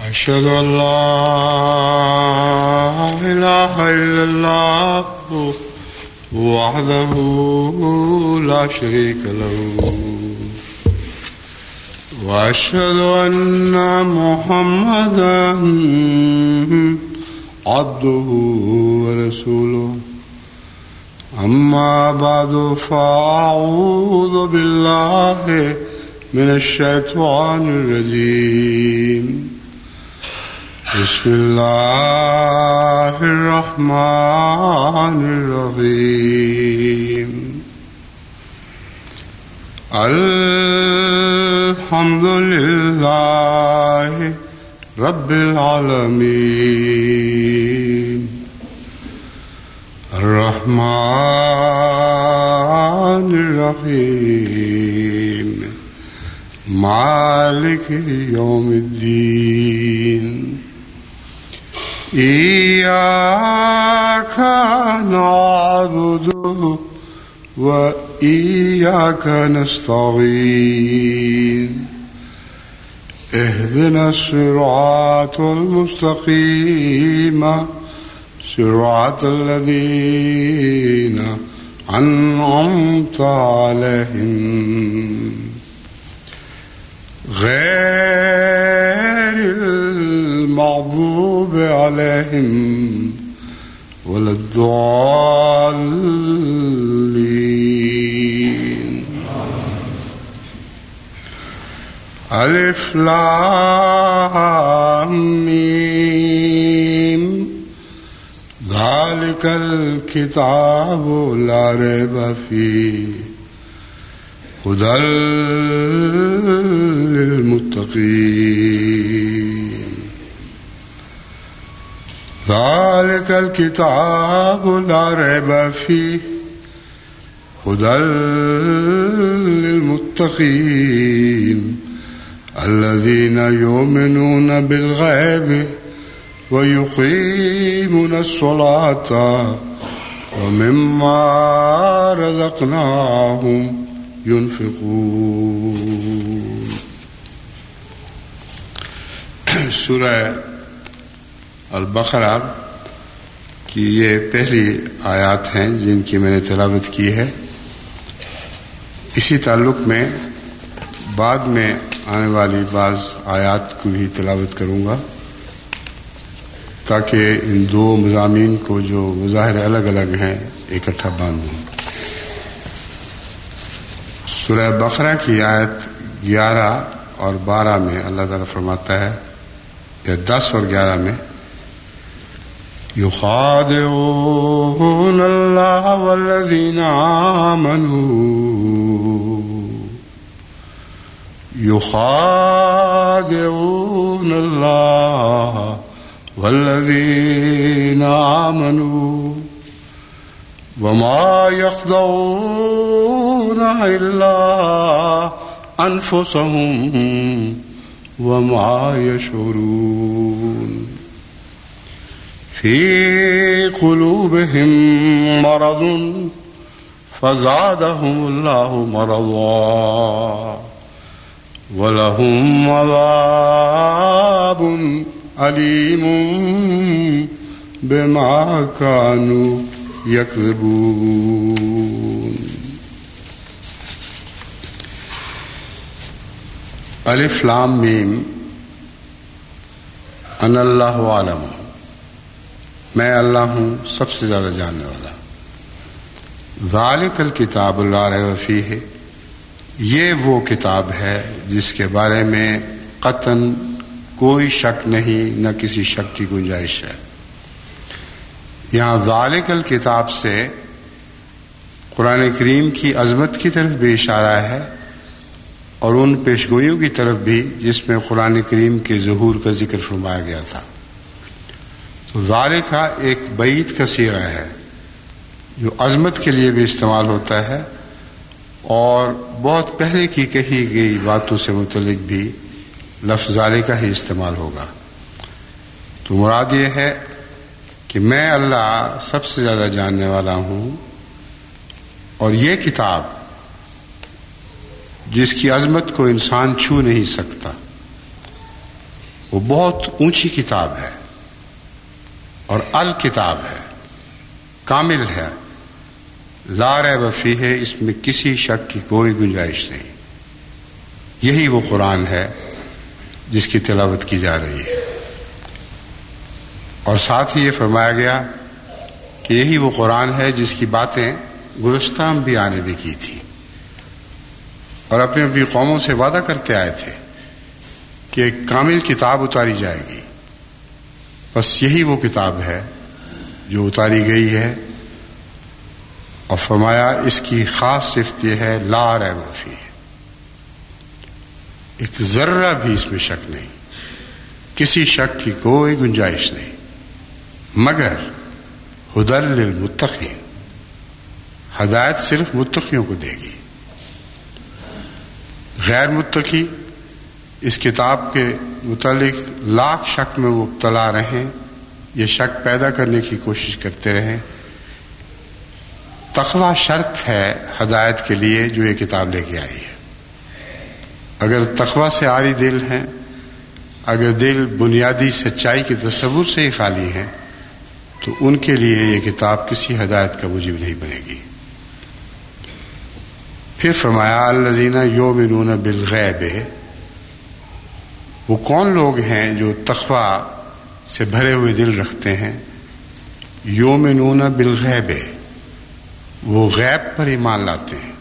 أشهد أن لا إله إلا الله وحده لا شريك له وأشهد أن محمدا عبده ورسوله أما بعد فأعوذ بالله من الشيطان الرجيم بسم الله الرحمن الرحيم الحمد لله رب العالمين الرحمن الرحيم مالك يوم الدين إياك نعبد وإياك نستعين اهدنا الصراط المستقيم صراط الذين أنعمت عليهم غير المغضوب عليهم ولا الضالين ألف لام ميم ذلك الكتاب لا ريب فيه هدى للمتقين ذلك الكتاب لا ريب فيه هدى للمتقين الذين يؤمنون بالغيب ويقيمون الصلاة ومما رزقناهم ينفقون. سورہ البقرہ کی یہ پہلی آیات ہیں جن کی میں نے تلاوت کی ہے. اسی تعلق میں بعد میں آنے والی بعض آیات کو بھی تلاوت کروں گا تاکہ ان دو مضامین کو جو مظاہر الگ الگ ہیں اکٹھا باندھوں. سورہ بقرہ کی آیت 11 اور 12 میں اللہ تعالیٰ فرماتا ہے، یا 10 اور 11 میں، يخادعون اللہ والذین آمنوا يخادعون اللہ والذین آمنوا وما يخدعون إلا أنفسهم وما يشعرون في قلوبهم مرض فزادهم الله مرضا ولهم عذاب أليم بما كانوا يكذبون. الف لام میم ان اللہ عالم، میں اللہ ہوں سب سے زیادہ جاننے والا. ذالک الکتاب لا ریب فیہ، یہ وہ کتاب ہے جس کے بارے میں قطعاً کوئی شک نہیں، نہ کسی شک کی گنجائش ہے. یہاں ذالک الکتاب سے قرآن کریم کی عظمت کی طرف بھی اشارہ ہے اور ان پیشگوئیوں کی طرف بھی جس میں قرآن کریم کے ظہور کا ذکر فرمایا گیا تھا. تو ذالک ایک بعید کا صیغہ ہے جو عظمت کے لیے بھی استعمال ہوتا ہے اور بہت پہلے کی کہی گئی باتوں سے متعلق بھی لفظ ذالک ہی استعمال ہوگا. تو مراد یہ ہے کہ میں اللہ سب سے زیادہ جاننے والا ہوں، اور یہ کتاب جس کی عظمت کو انسان چھو نہیں سکتا، وہ بہت اونچی کتاب ہے اور الکتاب ہے، کامل ہے، لا ریب فیہ، اس میں کسی شک کی کوئی گنجائش نہیں۔ یہی وہ قرآن ہے جس کی تلاوت کی جا رہی ہے، اور ساتھ ہی یہ فرمایا گیا کہ یہی وہ قرآن ہے جس کی باتیں گزشتہ انبیاء نے بھی کی تھی اور اپنی اپنی قوموں سے وعدہ کرتے آئے تھے کہ ایک کامل کتاب اتاری جائے گی۔ بس یہی وہ کتاب ہے جو اتاری گئی ہے، اور فرمایا اس کی خاص صفت یہ ہے لا ریب فیہ، ایک ذرہ بھی اس میں شک نہیں، کسی شک کی کوئی گنجائش نہیں، مگر ہدی للمتقین، ہدایت صرف متقیوں کو دے گی۔ غیر متقی اس کتاب کے متعلق لاکھ شک میں مبتلا رہیں، یہ شک پیدا کرنے کی کوشش کرتے رہیں۔ تقوی شرط ہے ہدایت کے لیے جو یہ کتاب لے کے آئی ہے۔ اگر تقوی سے عاری دل ہیں، اگر دل بنیادی سچائی کے تصور سے ہی خالی ہیں، تو ان کے لیے یہ کتاب کسی ہدایت کا موجب نہیں بنے گی۔ پھر فرمایا الذین یؤمنون بالغیب، وہ کون لوگ ہیں جو تقوی سے بھرے ہوئے دل رکھتے ہیں؟ یؤمنون بالغیب، وہ غیب پر ایمان لاتے ہیں۔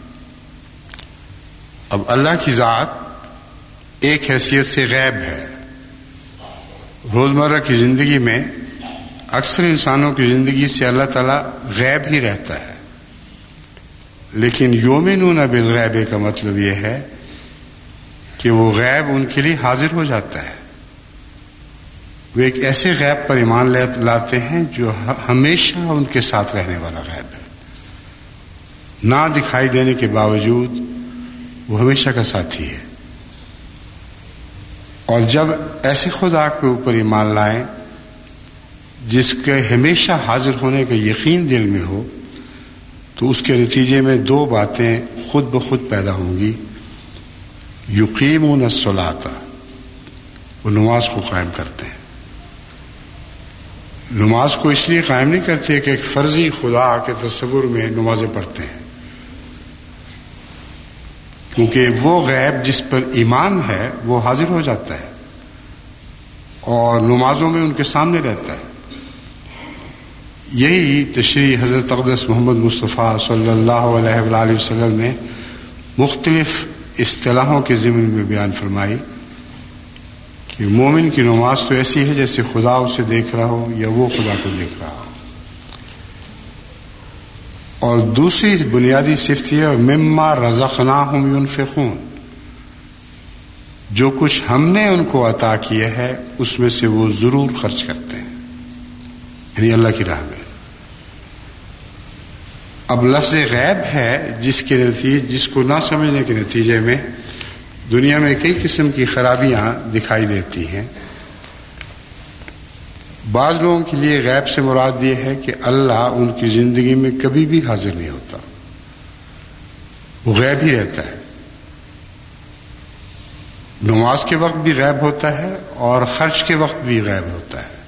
اب اللہ کی ذات ایک حیثیت سے غیب ہے۔ روزمرہ کی زندگی میں اکثر انسانوں کی زندگی سے اللہ تعالیٰ غیب ہی رہتا ہے، لیکن یؤمنون بالغیب کا مطلب یہ ہے کہ وہ غیب ان کے لیے حاضر ہو جاتا ہے۔ وہ ایک ایسے غیب پر ایمان لاتے ہیں جو ہمیشہ ان کے ساتھ رہنے والا غیب ہے، نہ دکھائی دینے کے باوجود وہ ہمیشہ کا ساتھی ہے۔ اور جب ایسے خدا کے اوپر ایمان لائیں جس کے ہمیشہ حاضر ہونے کا یقین دل میں ہو، تو اس کے نتیجے میں دو باتیں خود بخود پیدا ہوں گی۔ یقیمون الصلاۃ، وہ نماز کو قائم کرتے ہیں۔ نماز کو اس لیے قائم نہیں کرتے کہ ایک فرضی خدا کے تصور میں نمازیں پڑھتے ہیں، کیونکہ وہ غیب جس پر ایمان ہے وہ حاضر ہو جاتا ہے اور نمازوں میں ان کے سامنے رہتا ہے۔ یہی تشریح حضرت اقدس محمد مصطفیٰ صلی اللہ علیہ وآلہ وسلم نے مختلف اصطلاحوں کے ضمن میں بیان فرمائی کہ مومن کی نماز تو ایسی ہے جیسے خدا اسے دیکھ رہا ہو یا وہ خدا کو دیکھ رہا ہو۔ اور دوسری بنیادی صفت یہ مما رزقناہم ینفقون، جو کچھ ہم نے ان کو عطا کیا ہے اس میں سے وہ ضرور خرچ کرتے ہیں، یعنی اللہ کی راہ میں۔ اب لفظ غیب ہے جس کو نہ سمجھنے کے نتیجے میں دنیا میں کئی قسم کی خرابیاں دکھائی دیتی ہیں۔ بعض لوگوں کے لیے غیب سے مراد یہ ہے کہ اللہ ان کی زندگی میں کبھی بھی حاضر نہیں ہوتا، وہ غیب ہی رہتا ہے۔ نماز کے وقت بھی غیب ہوتا ہے اور خرچ کے وقت بھی غیب ہوتا ہے۔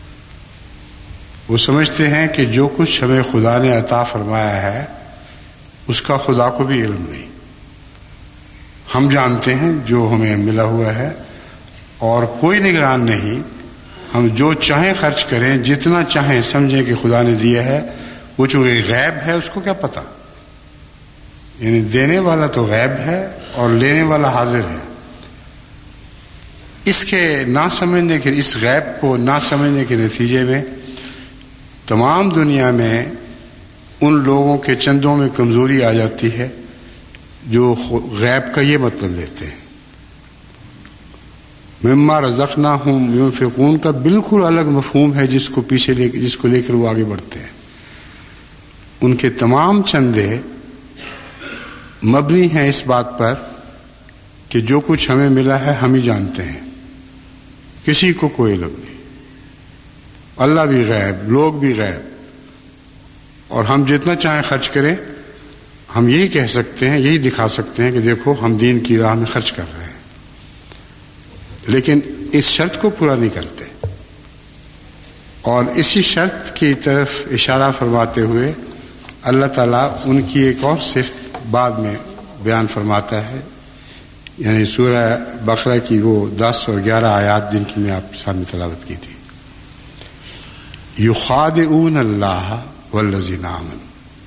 وہ سمجھتے ہیں کہ جو کچھ ہمیں خدا نے عطا فرمایا ہے اس کا خدا کو بھی علم نہیں، ہم جانتے ہیں جو ہمیں ملا ہوا ہے اور کوئی نگران نہیں، ہم جو چاہیں خرچ کریں، جتنا چاہیں سمجھیں کہ خدا نے دیا ہے، وہ چونکہ غیب ہے اس کو کیا پتہ، یعنی دینے والا تو غیب ہے اور لینے والا حاضر ہے۔ اس کے نہ سمجھنے کے، اس غیب کو نہ سمجھنے کے نتیجے میں تمام دنیا میں ان لوگوں کے چندوں میں کمزوری آ جاتی ہے جو غیب کا یہ مطلب لیتے ہیں۔ مما رزقناہم ینفقون کا بالکل الگ مفہوم ہے جس کو لے کر وہ آگے بڑھتے ہیں۔ ان کے تمام چندے مبنی ہیں اس بات پر کہ جو کچھ ہمیں ملا ہے ہم ہی جانتے ہیں، کسی کو کوئی علم نہیں، اللہ بھی غیب، لوگ بھی غیب، اور ہم جتنا چاہیں خرچ کریں ہم یہی کہہ سکتے ہیں، یہی دکھا سکتے ہیں کہ دیکھو ہم دین کی راہ میں خرچ کر رہے ہیں، لیکن اس شرط کو پورا نہیں کرتے. اور اسی شرط کی طرف اشارہ فرماتے ہوئے اللہ تعالیٰ ان کی ایک اور صفت بعد میں بیان فرماتا ہے، یعنی سورہ بقرہ کی وہ 10 اور 11 آیات جن کی میں آپ کے سامنے تلاوت کی تھی. یخادعون اللہ والذین آمنوا،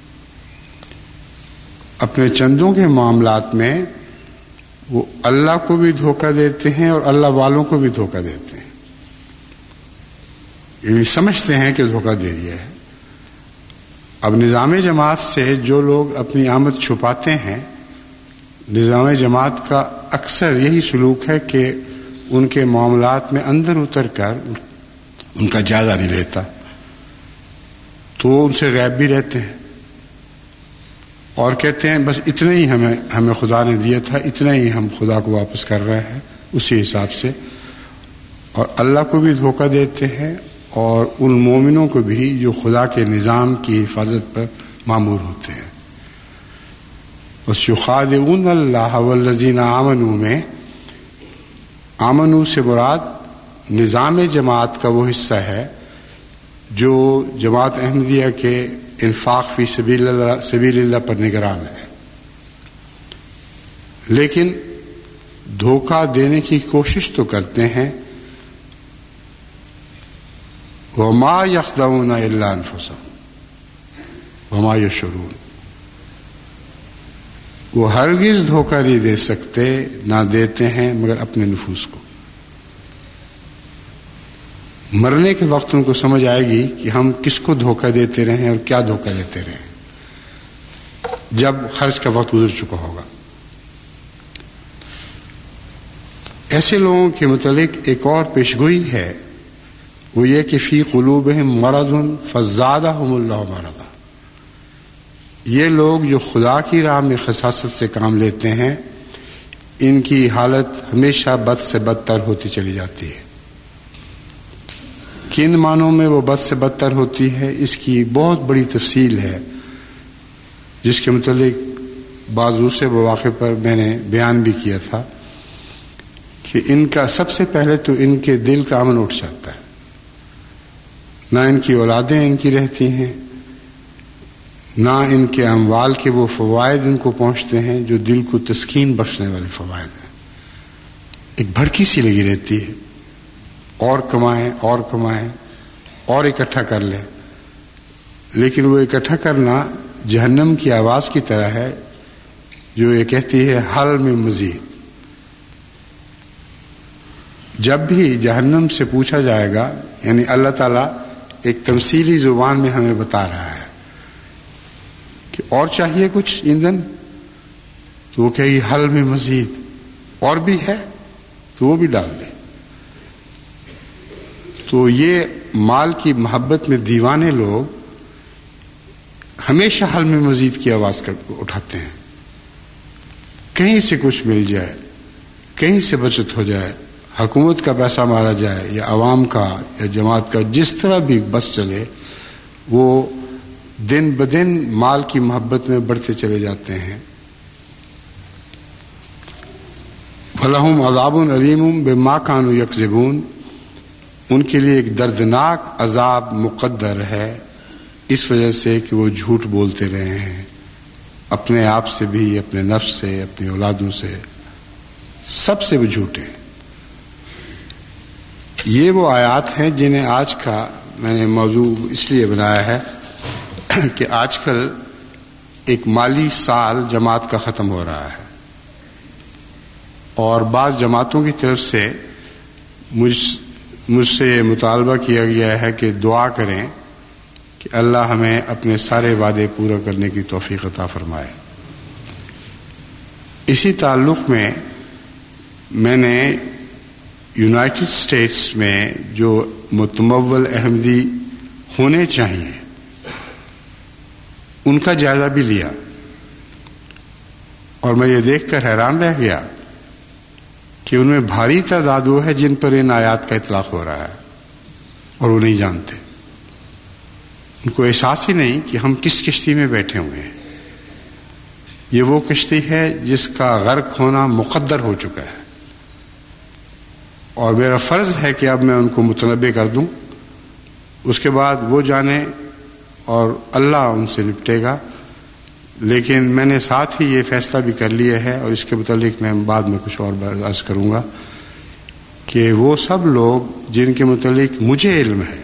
اپنے چندوں کے معاملات میں وہ اللہ کو بھی دھوکہ دیتے ہیں اور اللہ والوں کو بھی دھوکہ دیتے ہیں. یعنی سمجھتے ہیں کہ دھوکہ دے دیا ہے. اب نظام جماعت سے جو لوگ اپنی آمد چھپاتے ہیں، نظام جماعت کا اکثر یہی سلوک ہے کہ ان کے معاملات میں اندر اتر کر ان کا جائزہ نہیں لیتا، تو ان سے غائب بھی رہتے ہیں اور کہتے ہیں بس اتنا ہی ہمیں خدا نے دیا تھا، اتنا ہی ہم خدا کو واپس کر رہے ہیں اسی حساب سے. اور اللہ کو بھی دھوکہ دیتے ہیں اور ان مومنوں کو بھی جو خدا کے نظام کی حفاظت پر مامور ہوتے ہیں. بس یخادعون اللہ والذین آمنوا میں آمنوا سے مراد نظام جماعت کا وہ حصہ ہے جو جماعت احمدیہ کے انفاق فی سبیل اللہ پر نگران ہے، لیکن دھوکہ دینے کی کوشش تو کرتے ہیں. وما یخدعون الا انفسهم وما یشعرون، وہ ہرگز دھوکہ نہیں دے سکتے، نہ دیتے ہیں مگر اپنے نفوس کو. مرنے کے وقت ان کو سمجھ آئے گی کہ ہم کس کو دھوکہ دیتے رہے اور کیا دھوکہ دیتے رہے، جب خرچ کا وقت گزر چکا ہوگا. ایسے لوگوں کے متعلق ایک اور پیشگوئی ہے، وہ یہ کہ فی قلوبہم مرض فزادہم اللہ مرضا. یہ لوگ جو خدا کی راہ میں خساست سے کام لیتے ہیں، ان کی حالت ہمیشہ بد سے بدتر ہوتی چلی جاتی ہے. کن معنوں میں وہ بد سے بدتر ہوتی ہے، اس کی بہت بڑی تفصیل ہے، جس کے متعلق بعض دوسرے مواقع پر میں نے بیان بھی کیا تھا کہ ان کا سب سے پہلے تو ان کے دل کا امن اٹھ جاتا ہے. نہ ان کی اولادیں ان کی رہتی ہیں، نہ ان کے اموال کے وہ فوائد ان کو پہنچتے ہیں جو دل کو تسکین بخشنے والے فوائد ہیں. ایک بھڑکی سی لگی رہتی ہے، اور کمائیں اور کمائیں اور اکٹھا کر لیں، لیکن وہ اکٹھا کرنا جہنم کی آواز کی طرح ہے جو یہ کہتی ہے حل میں مزید. جب بھی جہنم سے پوچھا جائے گا، یعنی اللہ تعالیٰ ایک تمثیلی زبان میں ہمیں بتا رہا ہے کہ اور چاہیے کچھ ایندھن، تو وہ کہے گی حل میں مزید، اور بھی ہے تو وہ بھی ڈال دے. تو یہ مال کی محبت میں دیوانے لوگ ہمیشہ حل میں مزید کی آواز اٹھاتے ہیں. کہیں سے کچھ مل جائے، کہیں سے بچت ہو جائے، حکومت کا پیسہ مارا جائے یا عوام کا یا جماعت کا، جس طرح بھی بس چلے، وہ دن بدن مال کی محبت میں بڑھتے چلے جاتے ہیں. فَلَهُمْ عَذَابٌ عَلِيمٌ بِمَا كَانُوا يَكْذِبُونَ، ان کے لیے ایک دردناک عذاب مقدر ہے اس وجہ سے کہ وہ جھوٹ بولتے رہے ہیں، اپنے آپ سے بھی، اپنے نفس سے، اپنی اولادوں سے، سب سے وہ جھوٹے ہیں. یہ وہ آیات ہیں جنہیں آج کا میں نے موضوع اس لیے بنایا ہے کہ آج کل ایک مالی سال جماعت کا ختم ہو رہا ہے، اور بعض جماعتوں کی طرف سے مجھ سے یہ مطالبہ کیا گیا ہے کہ دعا کریں کہ اللہ ہمیں اپنے سارے وعدے پورا کرنے کی توفیق عطا فرمائے. اسی تعلق میں میں نے یونائٹڈ اسٹیٹس میں جو متمول احمدی ہونے چاہیے ان کا جائزہ بھی لیا، اور میں یہ دیکھ کر حیران رہ گیا کہ ان میں بھاری تعداد وہ ہے جن پر ان آیات کا اطلاق ہو رہا ہے اور وہ نہیں جانتے. ان کو احساس ہی نہیں کہ ہم کس کشتی میں بیٹھے ہوئے ہیں. یہ وہ کشتی ہے جس کا غرق ہونا مقدر ہو چکا ہے. اور میرا فرض ہے کہ اب میں ان کو متنبع کر دوں، اس کے بعد وہ جانے اور اللہ ان سے نپٹے گا. لیکن میں نے ساتھ ہی یہ فیصلہ بھی کر لیا ہے، اور اس کے متعلق میں بعد میں کچھ اور عرض کروں گا، کہ وہ سب لوگ جن کے متعلق مجھے علم ہے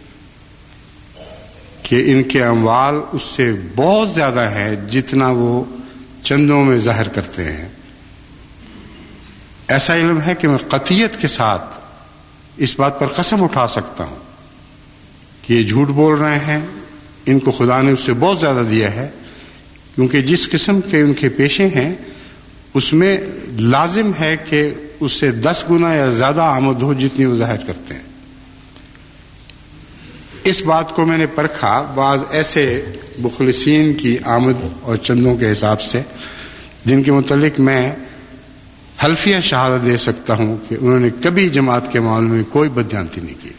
کہ ان کے اموال اس سے بہت زیادہ ہے جتنا وہ چندوں میں ظاہر کرتے ہیں، ایسا علم ہے کہ میں قطعیت کے ساتھ اس بات پر قسم اٹھا سکتا ہوں کہ یہ جھوٹ بول رہے ہیں، ان کو خدا نے اس سے بہت زیادہ دیا ہے، کیونکہ جس قسم کے ان کے پیشے ہیں اس میں لازم ہے کہ اس سے 10 گنا یا زیادہ آمد ہو جتنی وہ ظاہر کرتے ہیں. اس بات کو میں نے پرکھا بعض ایسے مخلصین کی آمد اور چندوں کے حساب سے جن کے متعلق میں حلفیہ شہادت دے سکتا ہوں کہ انہوں نے کبھی جماعت کے معاملے میں کوئی بدجانتی نہیں کی.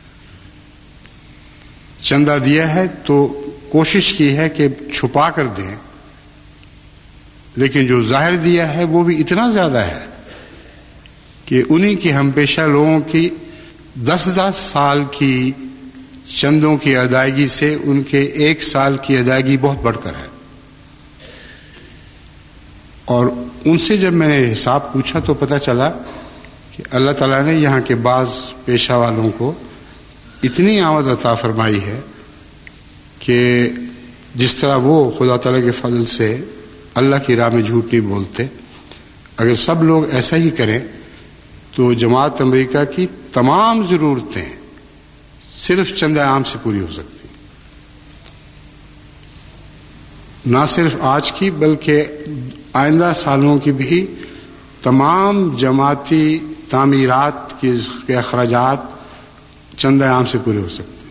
چندہ دیا ہے تو کوشش کی ہے کہ چھپا کر دیں، لیکن جو ظاہر دیا ہے وہ بھی اتنا زیادہ ہے کہ انہی کی ہم پیشہ لوگوں کی 10 سال کی چندوں کی ادائیگی سے ان کے 1 سال کی ادائیگی بہت بڑھ کر ہے. اور ان سے جب میں نے حساب پوچھا تو پتہ چلا کہ اللہ تعالیٰ نے یہاں کے بعض پیشہ والوں کو اتنی آمد عطا فرمائی ہے کہ جس طرح وہ خدا تعالیٰ کے فضل سے اللہ کی راہ میں جھوٹ نہیں بولتے، اگر سب لوگ ایسا ہی کریں تو جماعت امریکہ کی تمام ضرورتیں صرف چندہ عام سے پوری ہو سکتی، نہ صرف آج کی بلکہ آئندہ سالوں کی بھی تمام جماعتی تعمیرات کے اخراجات چندہ عام سے پورے ہو سکتے ہیں.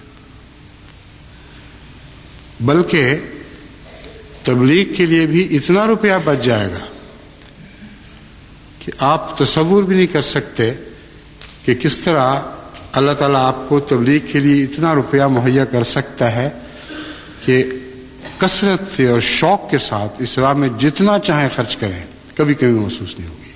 بلکہ تبلیغ کے لیے بھی اتنا روپیہ بچ جائے گا کہ آپ تصور بھی نہیں کر سکتے کہ کس طرح اللہ تعالیٰ آپ کو تبلیغ کے لیے اتنا روپیہ مہیا کر سکتا ہے کہ کثرت اور شوق کے ساتھ اس راہ میں جتنا چاہیں خرچ کریں، کبھی کبھی محسوس نہیں ہوگی.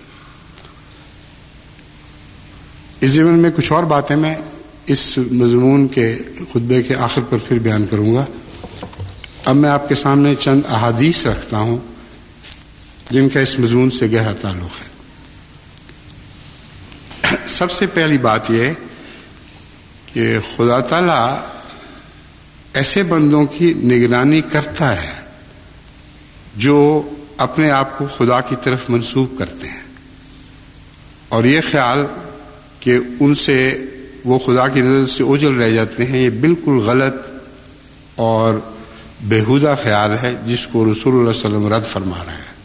اس ضمن میں کچھ اور باتیں میں اس مضمون کے خطبے کے آخر پر پھر بیان کروں گا. اب میں آپ کے سامنے چند احادیث رکھتا ہوں جن کا اس مضمون سے گہرا تعلق ہے. سب سے پہلی بات یہ کہ خدا تعالیٰ ایسے بندوں کی نگرانی کرتا ہے جو اپنے آپ کو خدا کی طرف منسوب کرتے ہیں، اور یہ خیال کہ ان سے وہ خدا کی نظر سے اوجھل رہ جاتے ہیں، یہ بالکل غلط اور بےہودہ خیال ہے جس کو رسول اللہ صلی اللہ علیہ وسلم رد فرما رہے ہیں.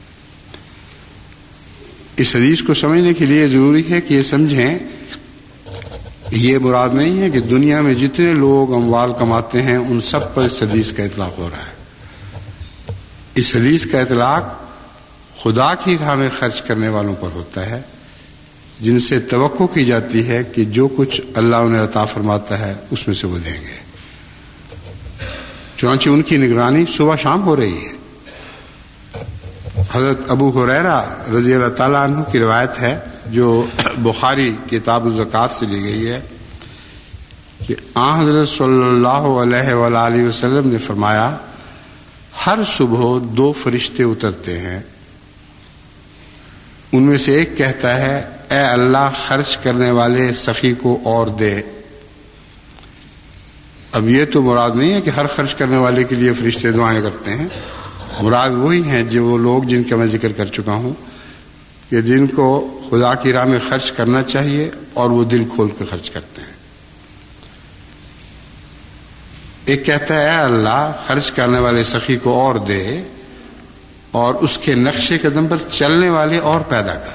اس حدیث کو سمجھنے کے لیے ضروری ہے کہ یہ سمجھیں یہ مراد نہیں ہے کہ دنیا میں جتنے لوگ اموال کماتے ہیں ان سب پر اس حدیث کا اطلاق ہو رہا ہے. اس حدیث کا اطلاق خدا کی راہ میں خرچ کرنے والوں پر ہوتا ہے جن سے توقع کی جاتی ہے کہ جو کچھ اللہ انہیں عطا فرماتا ہے اس میں سے وہ دیں گے. چنانچہ ان کی نگرانی صبح شام ہو رہی ہے. حضرت ابو ہریرہ رضی اللہ تعالیٰ عنہ کی روایت ہے جو بخاری کتاب الزکوٰۃ سے لی گئی ہے کہ آن حضرت صلی اللہ علیہ وآلہ وسلم نے فرمایا، ہر صبح 2 فرشتے اترتے ہیں، ان میں سے ایک کہتا ہے اے اللہ خرچ کرنے والے سخی کو اور دے. اب یہ تو مراد نہیں ہے کہ ہر خرچ کرنے والے کے لیے فرشتے دعائیں کرتے ہیں، مراد وہی ہیں جو وہ لوگ جن کا میں ذکر کر چکا ہوں کہ جن کو خدا کی راہ میں خرچ کرنا چاہیے اور وہ دل کھول کے خرچ کرتے ہیں. ایک کہتا ہے اے اللہ خرچ کرنے والے سخی کو اور دے اور اس کے نقش قدم پر چلنے والے اور پیدا کر.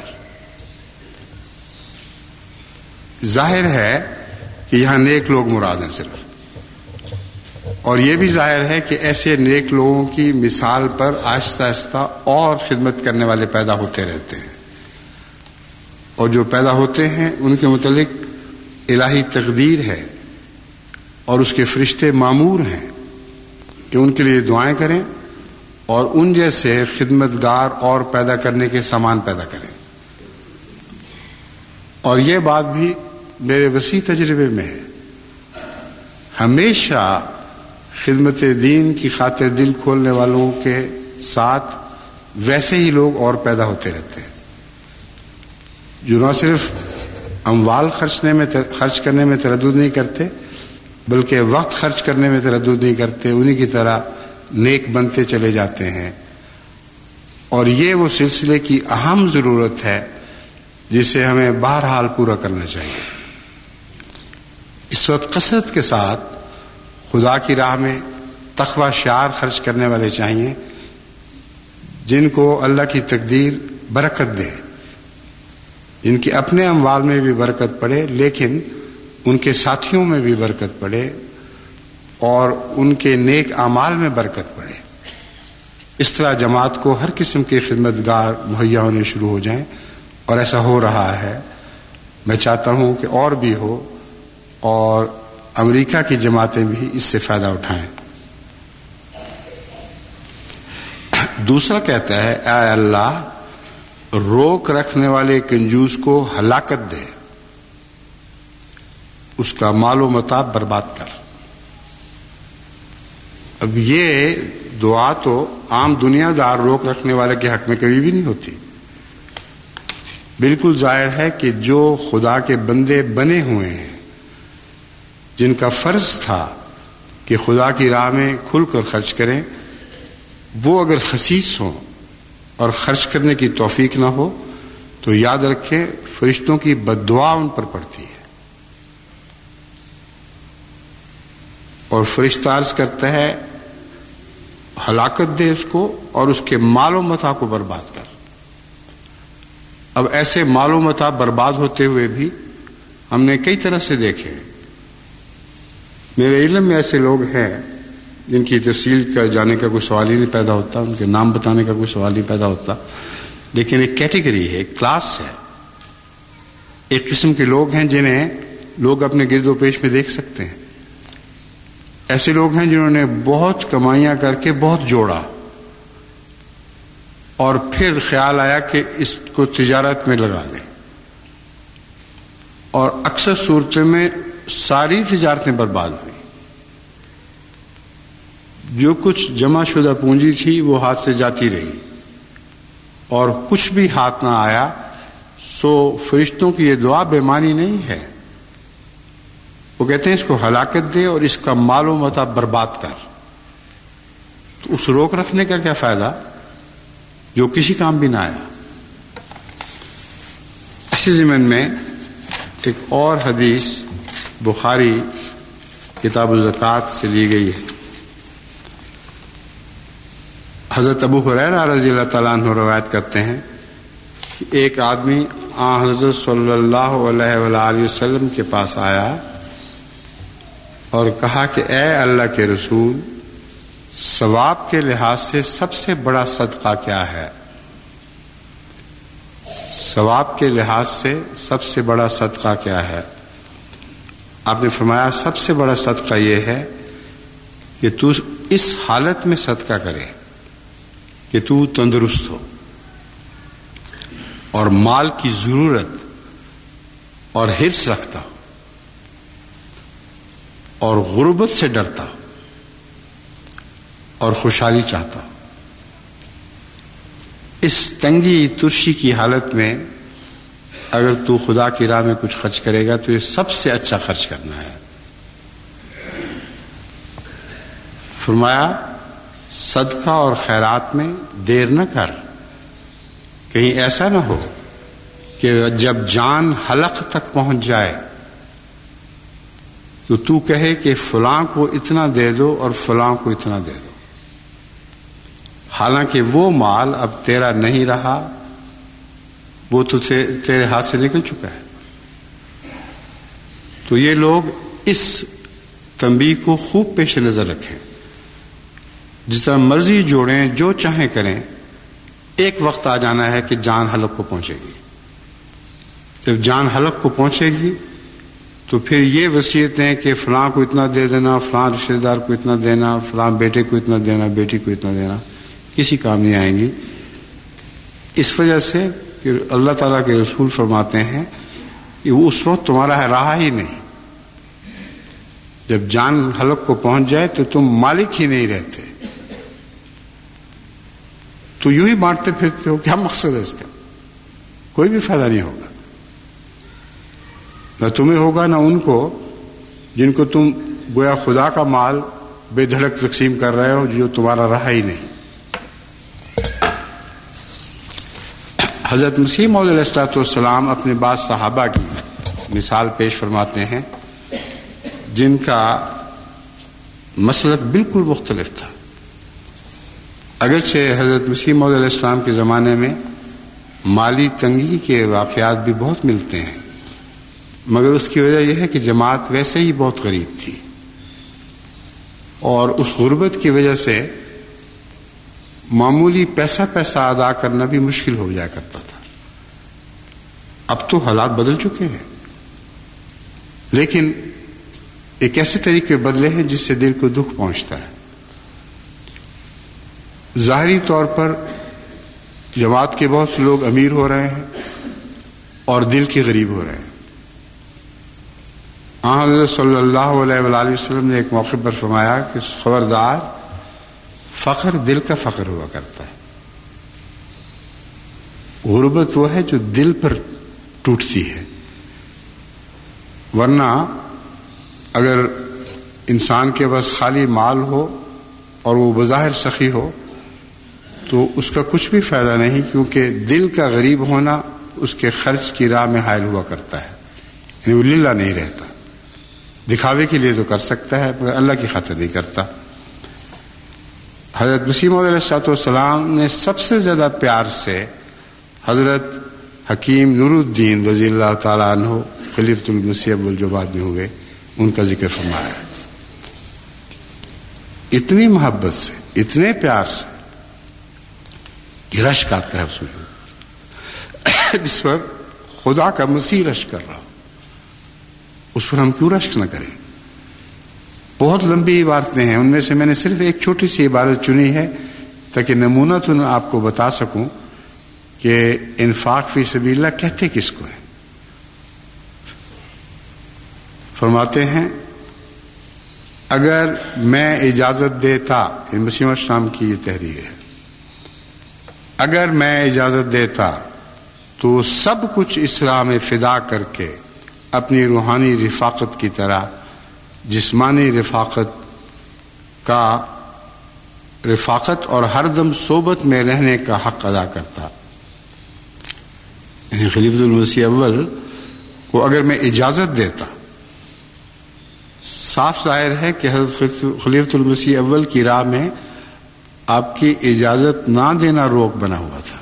ظاہر ہے کہ یہاں نیک لوگ مراد ہیں صرف، اور یہ بھی ظاہر ہے کہ ایسے نیک لوگوں کی مثال پر آہستہ آہستہ اور خدمت کرنے والے پیدا ہوتے رہتے ہیں، اور جو پیدا ہوتے ہیں ان کے متعلق الہی تقدیر ہے اور اس کے فرشتے مامور ہیں کہ ان کے لیے دعائیں کریں اور ان جیسے خدمتگار اور پیدا کرنے کے سامان پیدا کریں. اور یہ بات بھی میرے وسیع تجربے میں ہے، ہمیشہ خدمت دین کی خاطر دل کھولنے والوں کے ساتھ ویسے ہی لوگ اور پیدا ہوتے رہتے ہیں، جو نہ صرف اموال خرچ کرنے میں تردد نہیں کرتے بلکہ وقت خرچ کرنے میں تردد نہیں کرتے، انہی کی طرح نیک بنتے چلے جاتے ہیں. اور یہ وہ سلسلے کی اہم ضرورت ہے جسے ہمیں بہرحال پورا کرنا چاہیے. اس وقت کثرت کے ساتھ خدا کی راہ میں تقوی شعار خرچ کرنے والے چاہیے، جن کو اللہ کی تقدیر برکت دے، جن کے اپنے اموال میں بھی برکت پڑے لیکن ان کے ساتھیوں میں بھی برکت پڑے اور ان کے نیک اعمال میں برکت پڑے. اس طرح جماعت کو ہر قسم کے خدمتگار مہیا ہونے شروع ہو جائیں، اور ایسا ہو رہا ہے. میں چاہتا ہوں کہ اور بھی ہو اور امریکہ کی جماعتیں بھی اس سے فائدہ اٹھائیں. دوسرا کہتا ہے، اے اللہ روک رکھنے والے کنجوس کو ہلاکت دے، اس کا مال و متاع برباد کر. اب یہ دعا تو عام دنیا دار روک رکھنے والے کے حق میں کبھی بھی نہیں ہوتی. بالکل ظاہر ہے کہ جو خدا کے بندے بنے ہوئے ہیں، جن کا فرض تھا کہ خدا کی راہ میں کھل کر خرچ کریں، وہ اگر خسیس ہوں اور خرچ کرنے کی توفیق نہ ہو تو یاد رکھیں فرشتوں کی بد دعا ان پر پڑتی ہے. اور فرشتہ عرض کرتا ہے ہلاکت دے اس کو اور اس کے مال و متاع کو برباد کر. اب ایسے مال و متاع برباد ہوتے ہوئے بھی ہم نے کئی طرح سے دیکھے. میرے علم میں ایسے لوگ ہیں جن کی تفصیل کا جانے کا کوئی سوال ہی نہیں پیدا ہوتا، ان کے نام بتانے کا کوئی سوال نہیں پیدا ہوتا، لیکن ایک کیٹیگری ہے، ایک کلاس ہے، ایک قسم کے لوگ ہیں جنہیں لوگ اپنے گرد و پیش میں دیکھ سکتے ہیں. ایسے لوگ ہیں جنہوں نے بہت کمائیاں کر کے بہت جوڑا اور پھر خیال آیا کہ اس کو تجارت میں لگا دیں، اور اکثر صورتوں میں ساری تجارتیں برباد ہوئی. جو کچھ جمع شدہ پونجی تھی وہ ہاتھ سے جاتی رہی اور کچھ بھی ہاتھ نہ آیا. سو فرشتوں کی یہ دعا بے معنی نہیں ہے. وہ کہتے ہیں اس کو ہلاکت دے اور اس کا مال و متاع برباد کر. تو اس روک رکھنے کا کیا فائدہ جو کسی کام بھی نہ آیا. اسی ضمن میں ایک اور حدیث بخاری کتاب الزکوٰۃ سے لی گئی ہے. حضرت ابو ہریرہ رضی اللہ تعالیٰ عنہ روایت کرتے ہیں کہ ایک آدمی حضرت صلی اللہ علیہ وآلہ وسلم کے پاس آیا اور کہا کہ اے اللہ کے رسول، ثواب کے لحاظ سے سب سے بڑا صدقہ کیا ہے؟ ثواب کے لحاظ سے سب سے بڑا صدقہ کیا ہے؟ آپ نے فرمایا سب سے بڑا صدقہ یہ ہے کہ تو اس حالت میں صدقہ کرے کہ تو تندرست ہو اور مال کی ضرورت اور حرص رکھتا اور غربت سے ڈرتا اور خوشحالی چاہتا. اس تنگی ترشی کی حالت میں اگر تو خدا کی راہ میں کچھ خرچ کرے گا تو یہ سب سے اچھا خرچ کرنا ہے. فرمایا صدقہ اور خیرات میں دیر نہ کر، کہیں ایسا نہ ہو کہ جب جان حلق تک پہنچ جائے تو کہے کہ فلاں کو اتنا دے دو اور فلاں کو اتنا دے دو، حالانکہ وہ مال اب تیرا نہیں رہا، وہ تو تیرے ہاتھ سے نکل چکا ہے. تو یہ لوگ اس تنبیہ کو خوب پیش نظر رکھیں. جس طرح مرضی جوڑیں، جو چاہیں کریں، ایک وقت آ جانا ہے کہ جان حلق کو پہنچے گی. جب جان حلق کو پہنچے گی تو پھر یہ وصیتیں کہ فلاں کو اتنا دے دینا، فلاں رشتہ دار کو اتنا دینا، فلاں بیٹے کو اتنا دینا، بیٹی کو اتنا دینا، کسی کام نہیں آئیں گی. اس وجہ سے کہ اللہ تعالیٰ کے رسول فرماتے ہیں کہ وہ اس وقت تمہارا ہے رہا ہی نہیں. جب جان حلق کو پہنچ جائے تو تم مالک ہی نہیں رہتے، تو یوں ہی بانٹتے پھرتے ہو. کیا مقصد ہے اس کا؟ کوئی بھی فائدہ نہیں ہوگا، نہ تمہیں ہوگا نہ ان کو، جن کو تم گویا خدا کا مال بے دھڑک تقسیم کر رہے ہو جو تمہارا رہا ہی نہیں. حضرت مسیح موعود علیہ الصلوۃ والسلام اپنے بعض صحابہ کی مثال پیش فرماتے ہیں جن کا مسلک بالکل مختلف تھا. اگرچہ حضرت مسیح موعود علیہ السلام کے زمانے میں مالی تنگی کے واقعات بھی بہت ملتے ہیں، مگر اس کی وجہ یہ ہے کہ جماعت ویسے ہی بہت غریب تھی، اور اس غربت کی وجہ سے معمولی پیسہ ادا کرنا بھی مشکل ہو جایا کرتا تھا. اب تو حالات بدل چکے ہیں، لیکن ایک ایسے طریقے بدلے ہیں جس سے دل کو دکھ پہنچتا ہے. ظاہری طور پر جماعت کے بہت سے لوگ امیر ہو رہے ہیں اور دل کے غریب ہو رہے ہیں. حضرت صلی اللہ علیہ وآلہ وسلم نے ایک موقع پر فرمایا کہ خبردار، فقر دل کا فقر ہوا کرتا ہے. غربت وہ ہے جو دل پر ٹوٹتی ہے، ورنہ اگر انسان کے پاس خالی مال ہو اور وہ بظاہر سخی ہو تو اس کا کچھ بھی فائدہ نہیں، کیونکہ دل کا غریب ہونا اس کے خرچ کی راہ میں حائل ہوا کرتا ہے. یعنی وہ للہ نہیں رہتا، دکھاوے کے لیے تو کر سکتا ہے مگر اللہ کی خاطر نہیں کرتا. حضرت مسیح موعود علیہ السلام نے سب سے زیادہ پیار سے حضرت حکیم نور الدین رضی اللہ تعالیٰ عنہ خلیفۃ المسیح اول جو بعد میں ہوئے، ان کا ذکر فرمایا. اتنی محبت سے، اتنے پیار سے کہ رشک آتا ہے اس وجود جس پر خدا کا مسیح رشک کر رہا ہو، اس پر ہم کیوں رشک نہ کریں؟ بہت لمبی عبارتیں ہیں، ان میں سے میں نے صرف ایک چھوٹی سی عبارت چنی ہے تاکہ نمونہ تو آپ کو بتا سکوں کہ انفاق فی سبیل اللہ کہتے کس کو ہے. فرماتے ہیں اگر میں اجازت دیتا، مسیح السلام کی یہ تحریر ہے، اگر میں اجازت دیتا تو سب کچھ اسراء میں فدا کر کے اپنی روحانی رفاقت کی طرح جسمانی رفاقت اور ہر دم صحبت میں رہنے کا حق ادا کرتا. یعنی خلیفۃ المسیح اول کو اگر میں اجازت دیتا، صاف ظاہر ہے کہ حضرت خلیفۃ المسیح اول کی راہ میں آپ کی اجازت نہ دینا روک بنا ہوا تھا.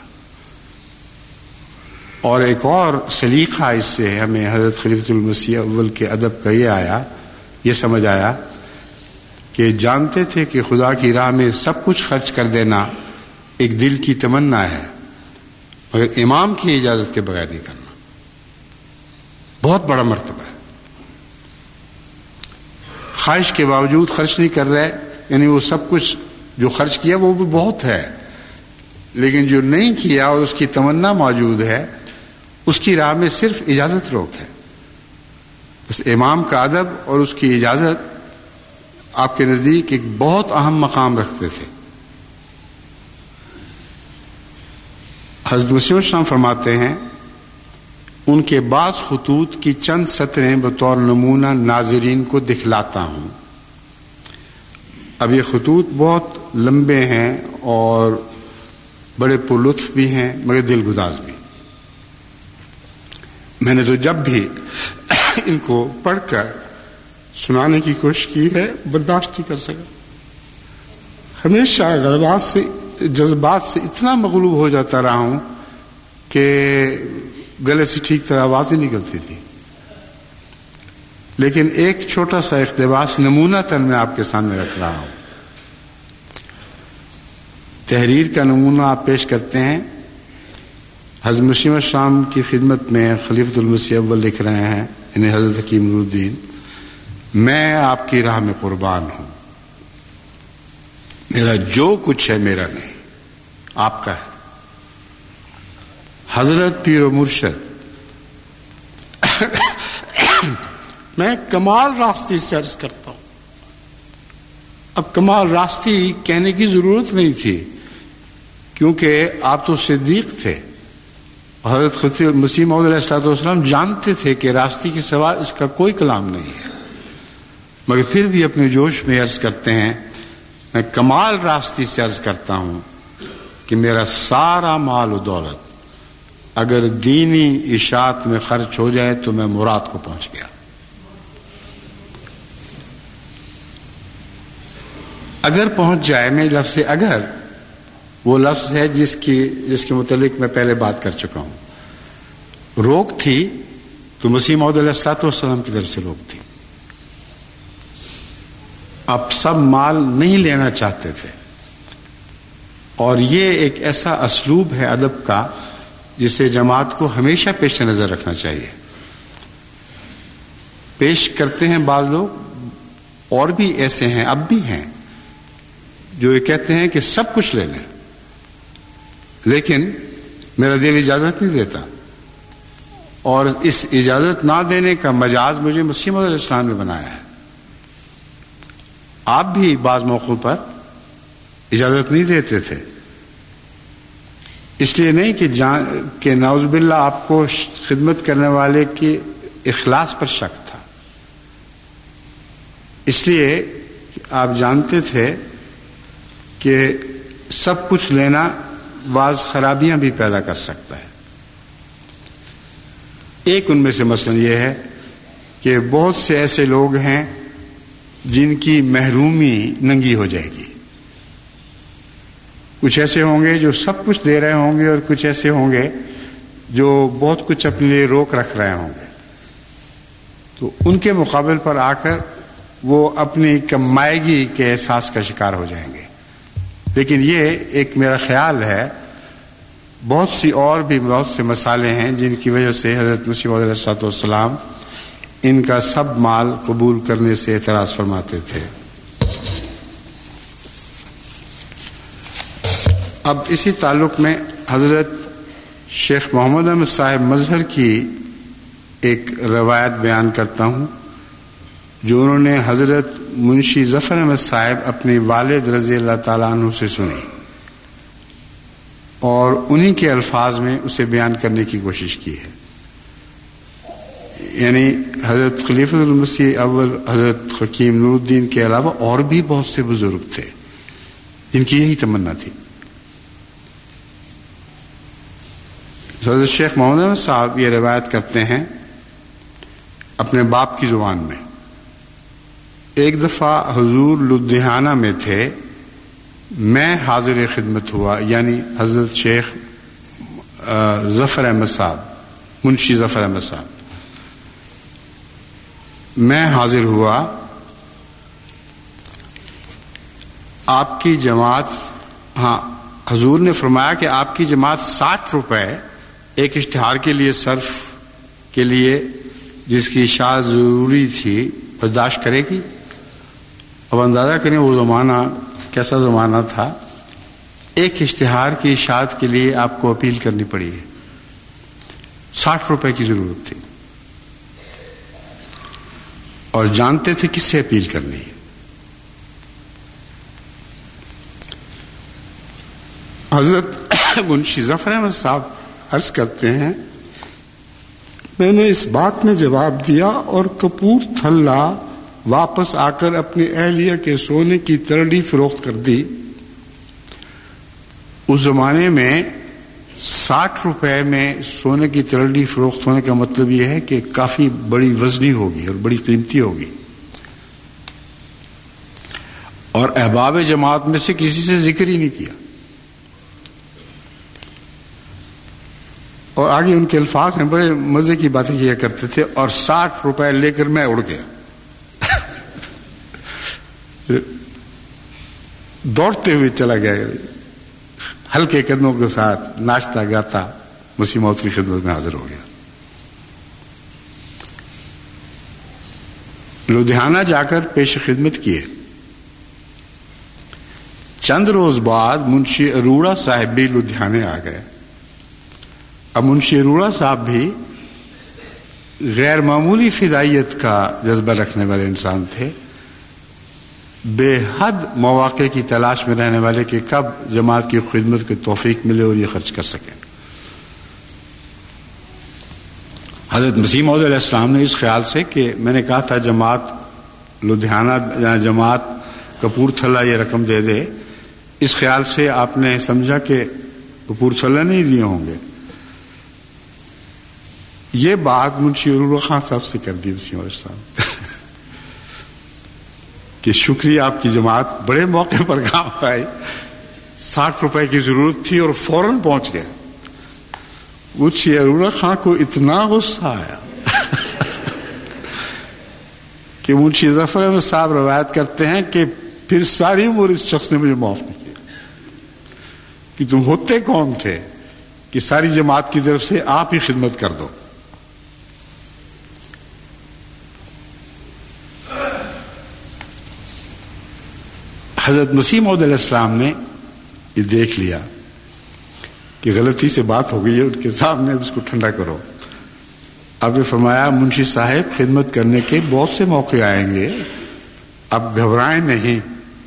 اور ایک اور سلیقہ اس سے ہمیں حضرت خلیفۃ المسیح اول کے ادب کا یہ سمجھ آیا کہ جانتے تھے کہ خدا کی راہ میں سب کچھ خرچ کر دینا ایک دل کی تمنا ہے، مگر امام کی اجازت کے بغیر نہیں کرنا بہت بڑا مرتبہ ہے. خواہش کے باوجود خرچ نہیں کر رہے، یعنی وہ سب کچھ جو خرچ کیا وہ بھی بہت ہے، لیکن جو نہیں کیا اور اس کی تمنا موجود ہے، اس کی راہ میں صرف اجازت روک ہے. بس امام کا ادب اور اس کی اجازت آپ کے نزدیک ایک بہت اہم مقام رکھتے تھے. حضرت مسیح السلام فرماتے ہیں ان کے بعض خطوط کی چند سطریں بطور نمونہ ناظرین کو دکھلاتا ہوں. اب یہ خطوط بہت لمبے ہیں اور بڑے پرلطف بھی ہیں مگر دل گداز بھی. میں نے تو جب بھی ان کو پڑھ کر سنانے کی کوشش کی ہے برداشت نہیں کر سکا. ہمیشہ جذبات سے اتنا مغلوب ہو جاتا رہا ہوں کہ گلے سے ٹھیک طرح آواز ہی نکلتی تھی. لیکن ایک چھوٹا سا اقتباس نمونہ میں آپ کے سامنے رکھ رہا ہوں. تحریر کا نمونہ آپ پیش کرتے ہیں. حضرت مسیح السلام کی خدمت میں خلیفۃ المسیح اول لکھ رہے ہیں، یعنی حضرت حکیم نور الدین، میں آپ کی راہ میں قربان ہوں. میرا جو کچھ ہے میرا نہیں، آپ کا ہے. حضرت پیر و مرشد میں کمال راستی سے عرض کرتا ہوں. اب کمال راستی کہنے کی ضرورت نہیں تھی کیونکہ آپ تو صدیق تھے. حضرت مسیح موعود علیہ السلام جانتے تھے کہ راستی کے سوا اس کا کوئی کلام نہیں ہے، مگر پھر بھی اپنے جوش میں عرض کرتے ہیں میں کمال راستی سے عرض کرتا ہوں کہ میرا سارا مال و دولت اگر دینی اشاعت میں خرچ ہو جائے تو میں مراد کو پہنچ گیا. اگر پہنچ جائے، میں لفظ اگر وہ لفظ ہے جس کے متعلق میں پہلے بات کر چکا ہوں. روک تھی تو مسیح موعود علیہ السلام کی طرف سے روک تھی. اب سب مال نہیں لینا چاہتے تھے، اور یہ ایک ایسا اسلوب ہے ادب کا جسے جماعت کو ہمیشہ پیش نظر رکھنا چاہیے. پیش کرتے ہیں بعض لوگ، اور بھی ایسے ہیں، اب بھی ہیں، جو یہ کہتے ہیں کہ سب کچھ لے لیں، لیکن میرا دل اجازت نہیں دیتا، اور اس اجازت نہ دینے کا مجاز مجھے مسیح موعود علیہ السلام نے بنایا ہے. آپ بھی بعض موقعوں پر اجازت نہیں دیتے تھے، اس لیے نہیں کہ نعوذ باللہ آپ کو خدمت کرنے والے کے اخلاص پر شک تھا، اس لیے کہ آپ جانتے تھے کہ سب کچھ لینا بعض خرابیاں بھی پیدا کر سکتا ہے. ایک ان میں سے مثلا یہ ہے کہ بہت سے ایسے لوگ ہیں جن کی محرومی ننگی ہو جائے گی. کچھ ایسے ہوں گے جو سب کچھ دے رہے ہوں گے، اور کچھ ایسے ہوں گے جو بہت کچھ اپنے لیے روک رکھ رہے ہوں گے. تو ان کے مقابل پر آ کر وہ اپنی کمائیگی کے احساس کا شکار ہو جائیں گے. لیکن یہ ایک میرا خیال ہے، بہت سے مسائل ہیں جن کی وجہ سے حضرت مسیح موعود علیہ السلام ان کا سب مال قبول کرنے سے اعتراض فرماتے تھے. اب اسی تعلق میں حضرت شیخ محمد احمد صاحب مظہر کی ایک روایت بیان کرتا ہوں جو انہوں نے حضرت منشی ظفر احمد صاحب اپنے والد رضی اللہ تعالیٰ عنہ سے سنی، اور انہی کے الفاظ میں اسے بیان کرنے کی کوشش کی ہے. یعنی حضرت خلیفۃ المسیح اول حضرت حکیم نور الدین کے علاوہ اور بھی بہت سے بزرگ تھے جن کی یہی تمنا تھی. حضرت شیخ محمد احمد صاحب یہ روایت کرتے ہیں اپنے باپ کی زبان میں. ایک دفعہ حضور لدھیانہ میں تھے، میں حاضر خدمت ہوا، یعنی حضرت شیخ ظفر احمد صاحب، منشی ظفر احمد صاحب، میں حاضر ہوا. آپ کی جماعت، حضور نے فرمایا کہ آپ کی جماعت 60 روپے ایک اشتہار کے لیے صرف کے لیے جس کی اشاعت ضروری تھی برداشت کرے گی. اب اندازہ کریں وہ زمانہ کیسا زمانہ تھا، ایک اشتہار کی اشاعت کے لیے آپ کو اپیل کرنی پڑی ہے. 60 روپے کی ضرورت تھی، اور جانتے تھے کس سے اپیل کرنی ہے. حضرت منشی ظفر احمد صاحب عرض کرتے ہیں میں نے اس بات میں جواب دیا اور کپور تھلہ واپس آ کر اپنی اہلیہ کے سونے کی ترڑی فروخت کر دی. اس زمانے میں 60 روپے میں سونے کی ترڑی فروخت ہونے کا مطلب یہ ہے کہ کافی بڑی وزنی ہوگی اور بڑی قیمتی ہوگی. اور احباب جماعت میں سے کسی سے ذکر ہی نہیں کیا. اور آگے ان کے الفاظ ہیں، بڑے مزے کی باتیں کیا کرتے تھے، اور 60 روپے لے کر میں اڑ گیا. دوڑتے ہوئے چلا گیا، ہلکے قدموں کے ساتھ ناچتا گاتا مسیح موعود کی خدمت میں حاضر ہو گیا. لدھیانہ جا کر پیش خدمت کیے. چند روز بعد منشی اروڑا صاحب بھی لدھیانے آ گئے. اب منشی اروڑا صاحب بھی غیر معمولی فدائیت کا جذبہ رکھنے والے انسان تھے، بے حد مواقع کی تلاش میں رہنے والے کہ کب جماعت کی خدمت کی توفیق ملے اور یہ خرچ کر سکیں۔ حضرت مسیح موعود علیہ السلام نے اس خیال سے کہ میں نے کہا تھا جماعت لدھیانہ جماعت کپورتھلا یہ رقم دے دے، اس خیال سے آپ نے سمجھا کہ کپورتھلا نہیں دیے ہوں گے۔ یہ بات منشی عروہ خان صاحب سے کر دی مسیح موعود صاحب کہ شکریہ آپ کی جماعت بڑے موقع پر کام آئی، 60 روپے کی ضرورت تھی اور فوراً پہنچ گئے۔ منشی عروہ خان کو اتنا غصہ آیا کہ منشی ظفر احمد صاحب روایت کرتے ہیں کہ پھر ساری عمر اس شخص نے مجھے معاف نہیں کیا کہ تم ہوتے کون تھے کہ ساری جماعت کی طرف سے آپ ہی خدمت کر دو۔ حضرت مسیح موعود علیہ السلام نے یہ دیکھ لیا کہ غلطی سے بات ہو گئی ہے، ان کے سامنے اس کو ٹھنڈا کرو۔ اب نے فرمایا منشی صاحب خدمت کرنے کے بہت سے موقع آئیں گے، اب گھبرائیں نہیں۔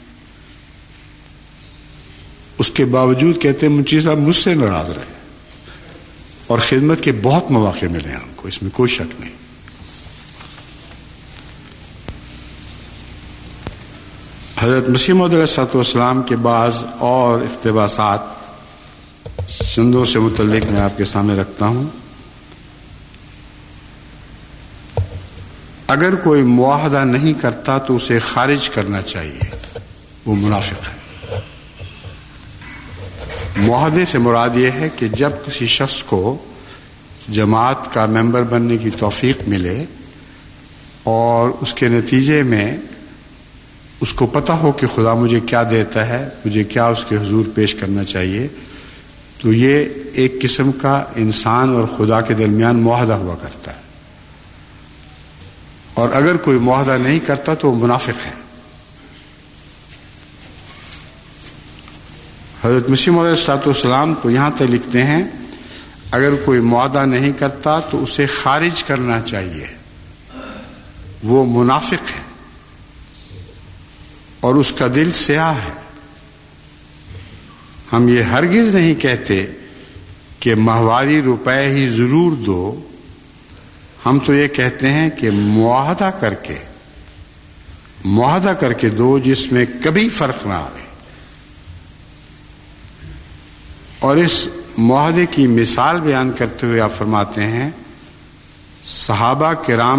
اس کے باوجود کہتے ہیں منشی صاحب مجھ سے ناراض رہے اور خدمت کے بہت مواقع ملے ہیں ان کو، اس میں کوئی شک نہیں۔ حضرت مسیح موعود علیہ السلام کے بعض اور اقتباسات چندوں سے متعلق میں آپ کے سامنے رکھتا ہوں۔ اگر کوئی معاہدہ نہیں کرتا تو اسے خارج کرنا چاہیے، وہ منافق ہے۔ معاہدے سے مراد یہ ہے کہ جب کسی شخص کو جماعت کا ممبر بننے کی توفیق ملے اور اس کے نتیجے میں اس کو پتہ ہو کہ خدا مجھے کیا دیتا ہے، مجھے کیا اس کے حضور پیش کرنا چاہیے، تو یہ ایک قسم کا انسان اور خدا کے درمیان معاہدہ ہوا کرتا ہے۔ اور اگر کوئی معاہدہ نہیں کرتا تو وہ منافق ہے۔ حضرت مسیح موعود علیہ السلام تو یہاں تک لکھتے ہیں اگر کوئی معاہدہ نہیں کرتا تو اسے خارج کرنا چاہیے، وہ منافق ہے اور اس کا دل سیاہ ہے۔ ہم یہ ہرگز نہیں کہتے کہ ماہواری روپے ہی ضرور دو، ہم تو یہ کہتے ہیں کہ معاہدہ کر کے دو جس میں کبھی فرق نہ آئے۔ اور اس معاہدے کی مثال بیان کرتے ہوئے آپ فرماتے ہیں صحابہ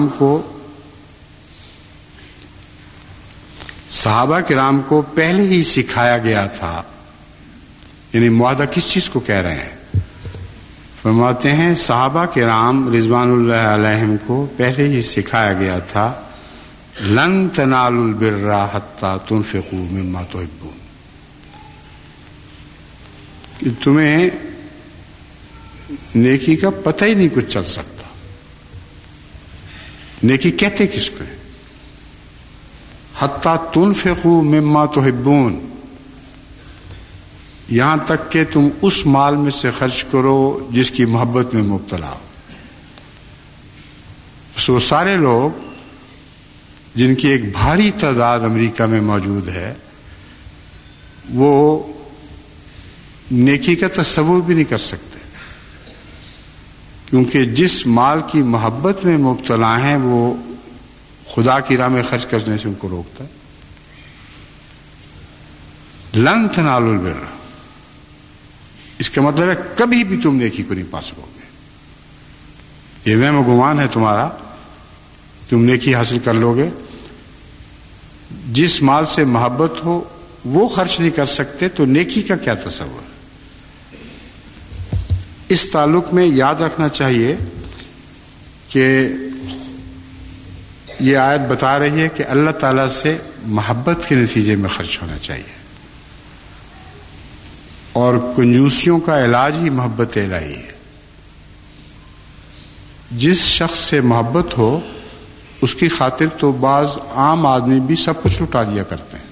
کرام کو پہلے ہی سکھایا گیا تھا، یعنی معاہدہ کس چیز کو کہہ رہے ہیں؟ فرماتے ہیں صحابہ کرام رضوان اللہ علیہم کو پہلے ہی سکھایا گیا تھا لن تنالوا البر حتی تنفقوا مما تحبون، کہ تمہیں نیکی کا پتہ ہی نہیں کچھ چل سکتا۔ نیکی کہتے کس کو ہے؟ حتی تنفقوا مما تحبون، یہاں تک کہ تم اس مال میں سے خرچ کرو جس کی محبت میں مبتلا ہو۔ سو سارے لوگ جن کی ایک بھاری تعداد امریکہ میں موجود ہے وہ نیکی کا تصور بھی نہیں کر سکتے، کیونکہ جس مال کی محبت میں مبتلا ہیں وہ خدا کی راہ میں خرچ کرنے سے ان کو روکتا ہے۔ لن تنالوا البر، اس کا مطلب ہے کبھی بھی تم نیکی کو نہیں پا سکو گے۔ یہ وہم و گمان ہے تمہارا، تم نیکی حاصل کر لو گے۔ جس مال سے محبت ہو وہ خرچ نہیں کر سکتے تو نیکی کا کیا تصور؟ اس تعلق میں یاد رکھنا چاہیے کہ یہ آیت بتا رہی ہے کہ اللہ تعالیٰ سے محبت کے نتیجے میں خرچ ہونا چاہیے، اور کنجوسیوں کا علاج ہی محبت الہی ہے۔ جس شخص سے محبت ہو اس کی خاطر تو بعض عام آدمی بھی سب کچھ لٹا دیا کرتے ہیں،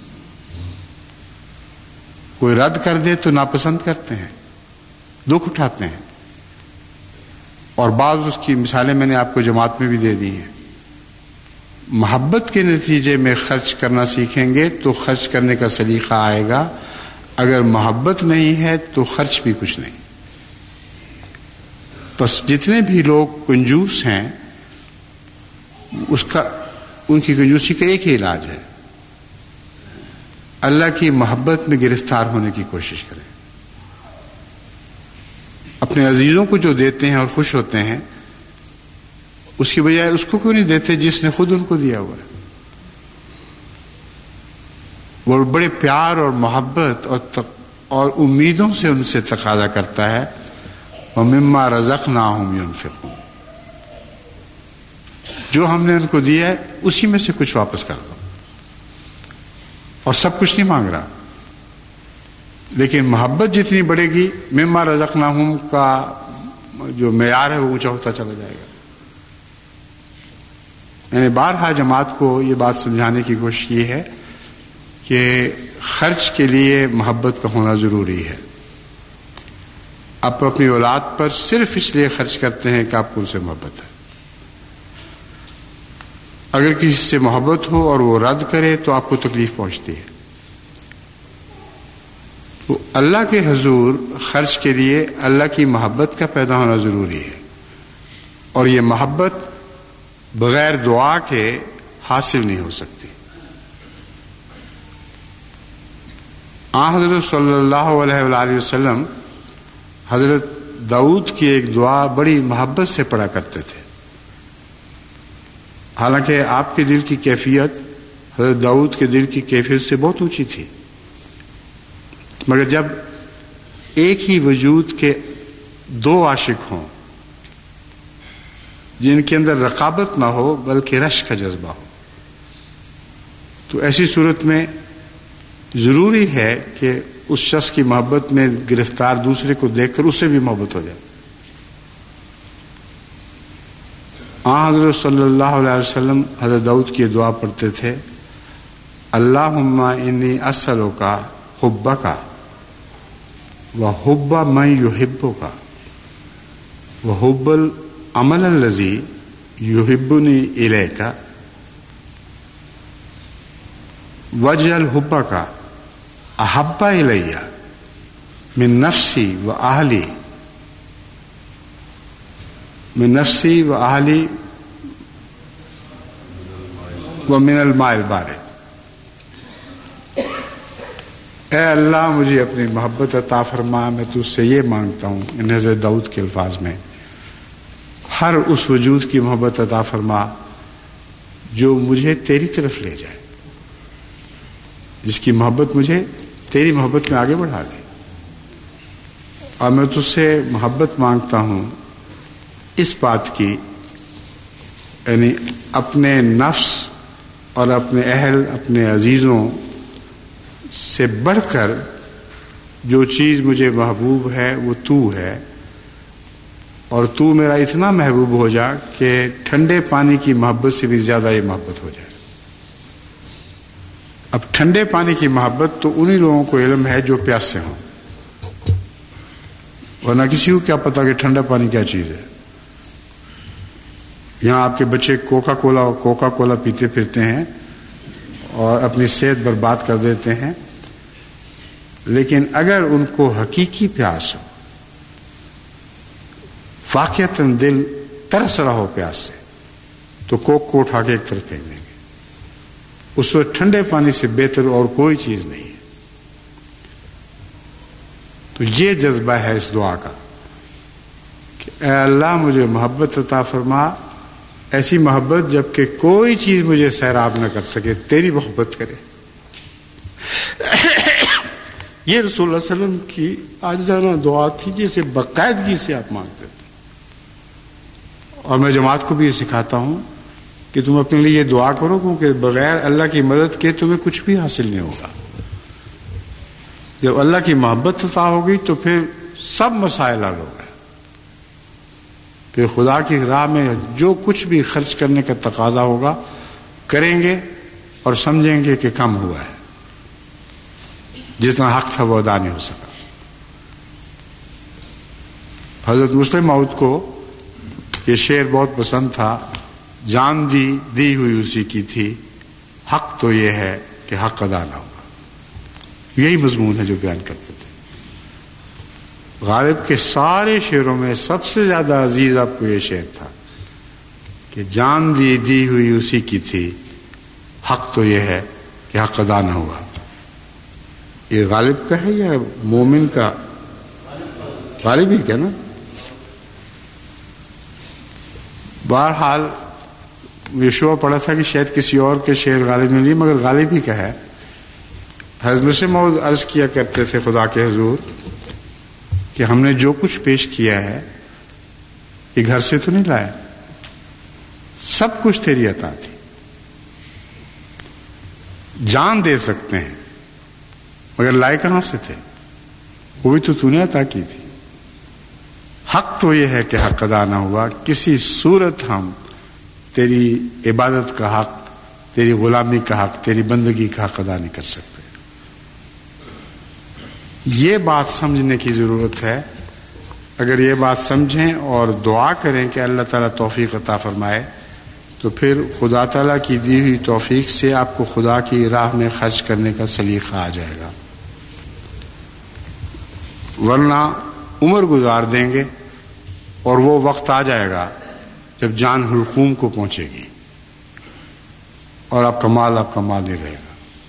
کوئی رد کر دے تو ناپسند کرتے ہیں، دکھ اٹھاتے ہیں۔ اور بعض اس کی مثالیں میں نے آپ کو جماعت میں بھی دے دی ہیں. محبت کے نتیجے میں خرچ کرنا سیکھیں گے تو خرچ کرنے کا سلیقہ آئے گا. اگر محبت نہیں ہے تو خرچ بھی کچھ نہیں. بس جتنے بھی لوگ کنجوس ہیں ان کی کنجوسی کا ایک ہی علاج ہے، اللہ کی محبت میں گرفتار ہونے کی کوشش کریں. اپنے عزیزوں کو جو دیتے ہیں اور خوش ہوتے ہیں اس کی بجائے اس کو کیوں نہیں دیتے جس نے خود ان کو دیا ہوا ہے. وہ بڑے پیار اور محبت اور امیدوں سے ان سے تقاضا کرتا ہے وَمِمَّا رَزَقْنَاهُمْ يُنْفِقُونَ. جو ہم نے ان کو دیا ہے اسی میں سے کچھ واپس کر دو. اور سب کچھ نہیں مانگ رہا، لیکن محبت جتنی بڑھے گی مما رزقناہم کا جو معیار ہے وہ اونچا ہوتا چلا جائے گا. میں نے بارہا جماعت کو یہ بات سمجھانے کی کوشش کی ہے کہ خرچ کے لیے محبت کا ہونا ضروری ہے. آپ اپنی اولاد پر صرف اس لیے خرچ کرتے ہیں کہ آپ کو ان سے محبت ہے. اگر کسی سے محبت ہو اور وہ رد کرے تو آپ کو تکلیف پہنچتی ہے. تو اللہ کے حضور خرچ کے لیے اللہ کی محبت کا پیدا ہونا ضروری ہے، اور یہ محبت بغیر دعا کے حاصل نہیں ہو سکتی. حضرت صلی اللہ علیہ وآلہ وسلم حضرت داؤد کی ایک دعا بڑی محبت سے پڑھا کرتے تھے. حالانکہ آپ کے دل کی کیفیت حضرت داؤد کے دل کی کیفیت سے بہت اونچی تھی، مگر جب ایک ہی وجود کے دو عاشق ہوں جن کے اندر رقابت نہ ہو بلکہ رشک کا جذبہ ہو، تو ایسی صورت میں ضروری ہے کہ اس شخص کی محبت میں گرفتار دوسرے کو دیکھ کر اسے بھی محبت ہو جائے. حضرت صلی اللہ علیہ وسلم حضرت داؤد کی دعا پڑھتے تھے اللہم انی اسألک حبک وحب من یحبک وحب العمل الذی یحبنی الیک واجعل حبک احب الی من نفسی و اہلی ومن الماء البارد. اے اللہ مجھے اپنی محبت عطا فرما، میں تجھ سے یہ مانگتا ہوں ان حضرت داؤد کے الفاظ میں، ہر اس وجود کی محبت عطا فرما جو مجھے تیری طرف لے جائے، جس کی محبت مجھے تیری محبت میں آگے بڑھا دے. اور میں تجھ سے محبت مانگتا ہوں اس بات کی، یعنی اپنے نفس اور اپنے اہل اپنے عزیزوں سے بڑھ کر جو چیز مجھے محبوب ہے وہ تو ہے، اور تو میرا اتنا محبوب ہو جا کہ ٹھنڈے پانی کی محبت سے بھی زیادہ یہ محبت ہو جائے. اب ٹھنڈے پانی کی محبت تو انہی لوگوں کو علم ہے جو پیاسے ہوں، ورنہ کسی کو کیا پتا کہ ٹھنڈا پانی کیا چیز ہے. یہاں آپ کے بچے کوکا کولا پیتے پھرتے ہیں اور اپنی صحت برباد کر دیتے ہیں، لیکن اگر ان کو حقیقی پیاس ہو، واقعتاً دل ترس رہا ہو پیاس سے، تو کوک کو اٹھا کے ایک طرف پھینک دیں گے. اس وقت ٹھنڈے پانی سے بہتر اور کوئی چیز نہیں ہے. تو یہ جذبہ ہے اس دعا کا کہ اے اللہ مجھے محبت عطا فرما، ایسی محبت جب کہ کوئی چیز مجھے سیراب نہ کر سکے، تیری محبت کرے. یہ رسول اللہ علیہ وسلم کی عاجزانہ دعا تھی جسے باقاعدگی سے آپ مانگتے تھے. اور میں جماعت کو بھی یہ سکھاتا ہوں کہ تم اپنے لیے یہ دعا کرو، کیونکہ بغیر اللہ کی مدد کے تمہیں کچھ بھی حاصل نہیں ہوگا. جب اللہ کی محبت عطا ہوگی تو پھر سب مسائل حل ہو گئے. پھر خدا کی راہ میں جو کچھ بھی خرچ کرنے کا تقاضا ہوگا کریں گے اور سمجھیں گے کہ کم ہوا ہے، جتنا حق تھا وہ ادا نہیں ہو سکا. حضرت مسلم موعود کو یہ شعر بہت پسند تھا. جان دی ہوئی اسی کی تھی، حق تو یہ ہے کہ حق ادا نہ ہوگا. یہی مضمون ہے جو بیان کرتے تھے. غالب کے سارے شعروں میں سب سے زیادہ عزیز آپ کو یہ شعر تھا کہ جان دی ہوئی اسی کی تھی، حق تو یہ ہے کہ حق ادا نہ ہوا. یہ غالب کا ہے یا مومن کا؟ غالب ہی کیا نا. بہرحال یہ شعر پڑھا تھا کہ شاید کسی اور کے شعر غالب نے لیے، مگر غالب ہی کا ہے. حضرت مسیح موعود عرض کیا کرتے تھے خدا کے حضور کہ ہم نے جو کچھ پیش کیا ہے یہ گھر سے تو نہیں لائے، سب کچھ تیری عطا تھی. جان دے سکتے ہیں مگر لائے کہاں سے تھے؟ وہ بھی تو نے عطا کی تھی. حق تو یہ ہے کہ حق ادا نہ ہوا. کسی صورت ہم تیری عبادت کا حق، تیری غلامی کا حق، تیری بندگی کا حق ادا نہیں کر سکتے. یہ بات سمجھنے کی ضرورت ہے. اگر یہ بات سمجھیں اور دعا کریں کہ اللہ تعالیٰ توفیق عطا فرمائے تو پھر خدا تعالیٰ کی دی ہوئی توفیق سے آپ کو خدا کی راہ میں خرچ کرنے کا سلیقہ آ جائے گا. ورنہ عمر گزار دیں گے اور وہ وقت آ جائے گا جب جان حلقوم کو پہنچے گی اور آپ کا مال نہیں رہے گا.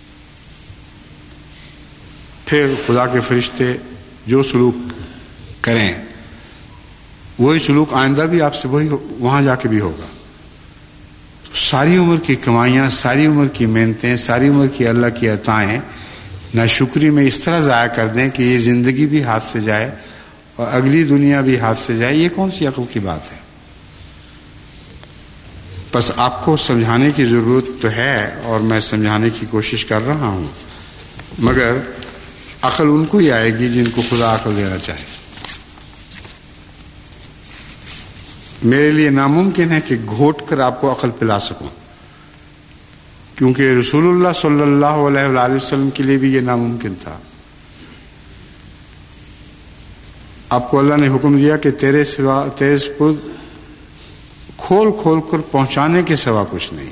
پھر خدا کے فرشتے جو سلوک کریں وہی سلوک آئندہ بھی آپ سے وہی وہاں جا کے بھی ہوگا. تو ساری عمر کی کمائیاں، ساری عمر کی محنتیں، ساری عمر کی اللہ کی عطائیں ناشکری میں اس طرح ضائع کر دیں کہ یہ زندگی بھی ہاتھ سے جائے اور اگلی دنیا بھی ہاتھ سے جائے. یہ کون سی عقل کی بات ہے؟ بس آپ کو سمجھانے کی ضرورت تو ہے اور میں سمجھانے کی کوشش کر رہا ہوں، مگر عقل ان کو ہی آئے گی جن کو خدا عقل دینا چاہے. میرے لیے ناممکن ہے کہ گھوٹ کر آپ کو عقل پلا سکوں، کیونکہ رسول اللہ صلی اللہ علیہ وآلہ وسلم کے لیے بھی یہ ناممکن تھا. آپ کو اللہ نے حکم دیا کہ تیرے سپرد کھول کر پہنچانے کے سوا کچھ نہیں.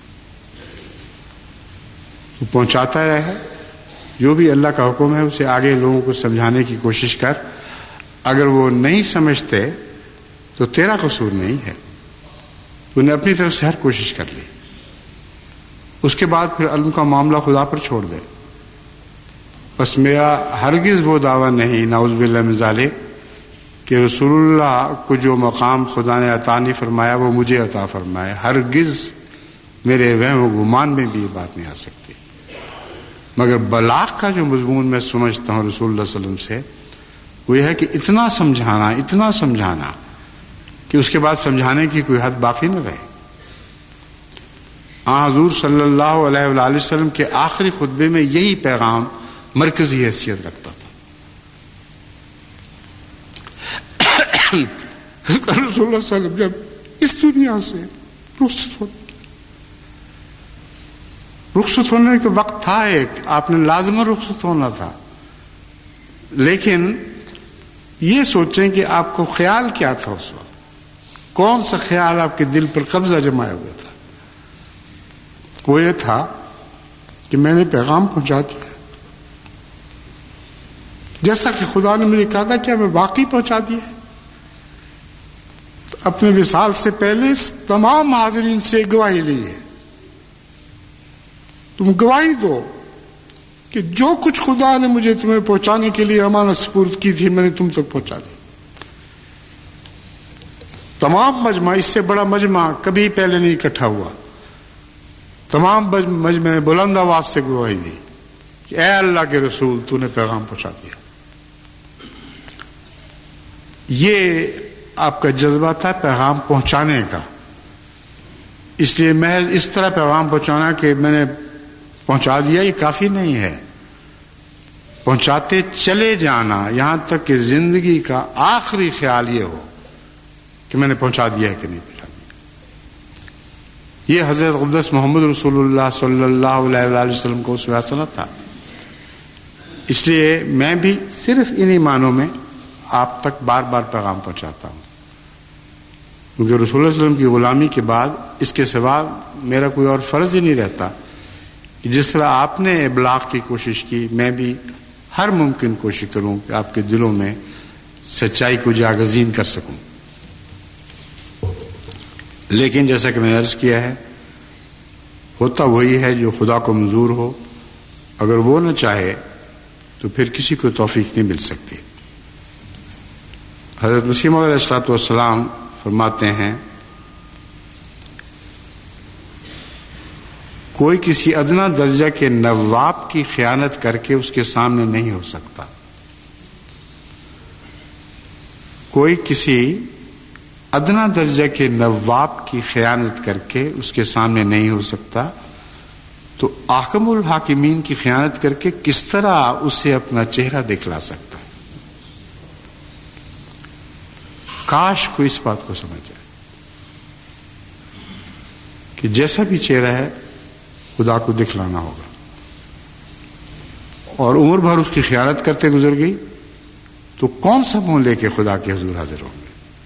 تو پہنچاتا رہے، جو بھی اللہ کا حکم ہے اسے آگے لوگوں کو سمجھانے کی کوشش کر. اگر وہ نہیں سمجھتے تو تیرا قصور نہیں ہے، تو نے اپنی طرف سے ہر کوشش کر لی. اس کے بعد پھر علم کا معاملہ خدا پر چھوڑ دے. بس میرا ہرگز وہ دعویٰ نہیں، نعوذ باللہ من ذالک، کہ رسول اللہ کو جو مقام خدا نے عطا نہیں فرمایا وہ مجھے عطا فرمائے. ہرگز میرے وہم و گمان میں بھی یہ بات نہیں آ سکتی. مگر بلاغ کا جو مضمون میں سمجھتا ہوں رسول اللہ صلی اللہ علیہ وسلم سے، وہ یہ ہے کہ اتنا سمجھانا کہ اس کے بعد سمجھانے کی کوئی حد باقی نہ رہے. حضور صلی اللہ علیہ وآلہ وسلم کے آخری خطبے میں یہی پیغام مرکزی حیثیت رکھتا تھا. رسول اللہ صلی اللہ علیہ وسلم جب اس دنیا سے رخصت ہونے کا وقت تھا، ایک آپ نے لازماً رخصت ہونا تھا، لیکن یہ سوچیں کہ آپ کو خیال کیا تھا اس وقت، کون سا خیال آپ کے دل پر قبضہ جمائے ہوئے تھا؟ وہ یہ تھا کہ میں نے پیغام پہنچا دیا جیسا کہ خدا نے مجھے کہا تھا. کیا میں واقعی پہنچا دیا ہے؟ تو اپنے وصال سے پہلے تمام حاضرین سے گواہی لی ہے. تم گواہی دو کہ جو کچھ خدا نے مجھے تمہیں پہنچانے کے لیے امانت سپرد کی تھی میں نے تم تک پہنچا دی. تمام مجمع، اس سے بڑا مجمع کبھی پہلے نہیں اکٹھا ہوا، تمام مجمع نے بلند آواز سے گواہی دی کہ اے اللہ کے رسول تو نے پیغام پہنچا دیا. یہ آپ کا جذبہ تھا پیغام پہنچانے کا. اس لیے محض اس طرح پیغام پہنچانا کہ میں نے پہنچا دیا یہ کافی نہیں ہے. پہنچاتے چلے جانا یہاں تک کہ زندگی کا آخری خیال یہ ہو کہ میں نے پہنچا دیا ہے کہ نہیں پہنچا دیا. یہ حضرت اقدس محمد رسول اللہ صلی اللہ علیہ وآلہ وسلم کو اسوہ حسنہ تھا. اس لیے میں بھی صرف انہی معنوں میں آپ تک بار بار پیغام پہنچاتا ہوں. کیونکہ رسول اللہ صلی اللہ علیہ وسلم کی غلامی کے بعد اس کے سوا میرا کوئی اور فرض ہی نہیں رہتا کہ جس طرح آپ نے ابلاغ کی کوشش کی میں بھی ہر ممکن کوشش کروں کہ آپ کے دلوں میں سچائی کو جاگزین کر سکوں. لیکن جیسا کہ میں نے عرض کیا ہے ہوتا وہی ہے جو خدا کو منظور ہو. اگر وہ نہ چاہے تو پھر کسی کو توفیق نہیں مل سکتی. حضرت مسیح موعود علیہ السلام فرماتے ہیں کوئی کسی ادنا درجہ کے نواب کی خیانت کر کے اس کے سامنے نہیں ہو سکتا. کوئی کسی ادنا درجہ کے نواب کی خیانت کر کے اس کے سامنے نہیں ہو سکتا تو احکم الحاکمین کی خیانت کر کے کس طرح اسے اپنا چہرہ دکھلا سکتا ہے. کاش کو اس بات کو سمجھ جائے کہ جیسا بھی چہرہ ہے خدا کو دکھلانا ہوگا. اور عمر بھر اس کی خیانت کرتے گزر گئی تو کون سا منہ لے کے خدا کے حضور حاضر ہوں گے.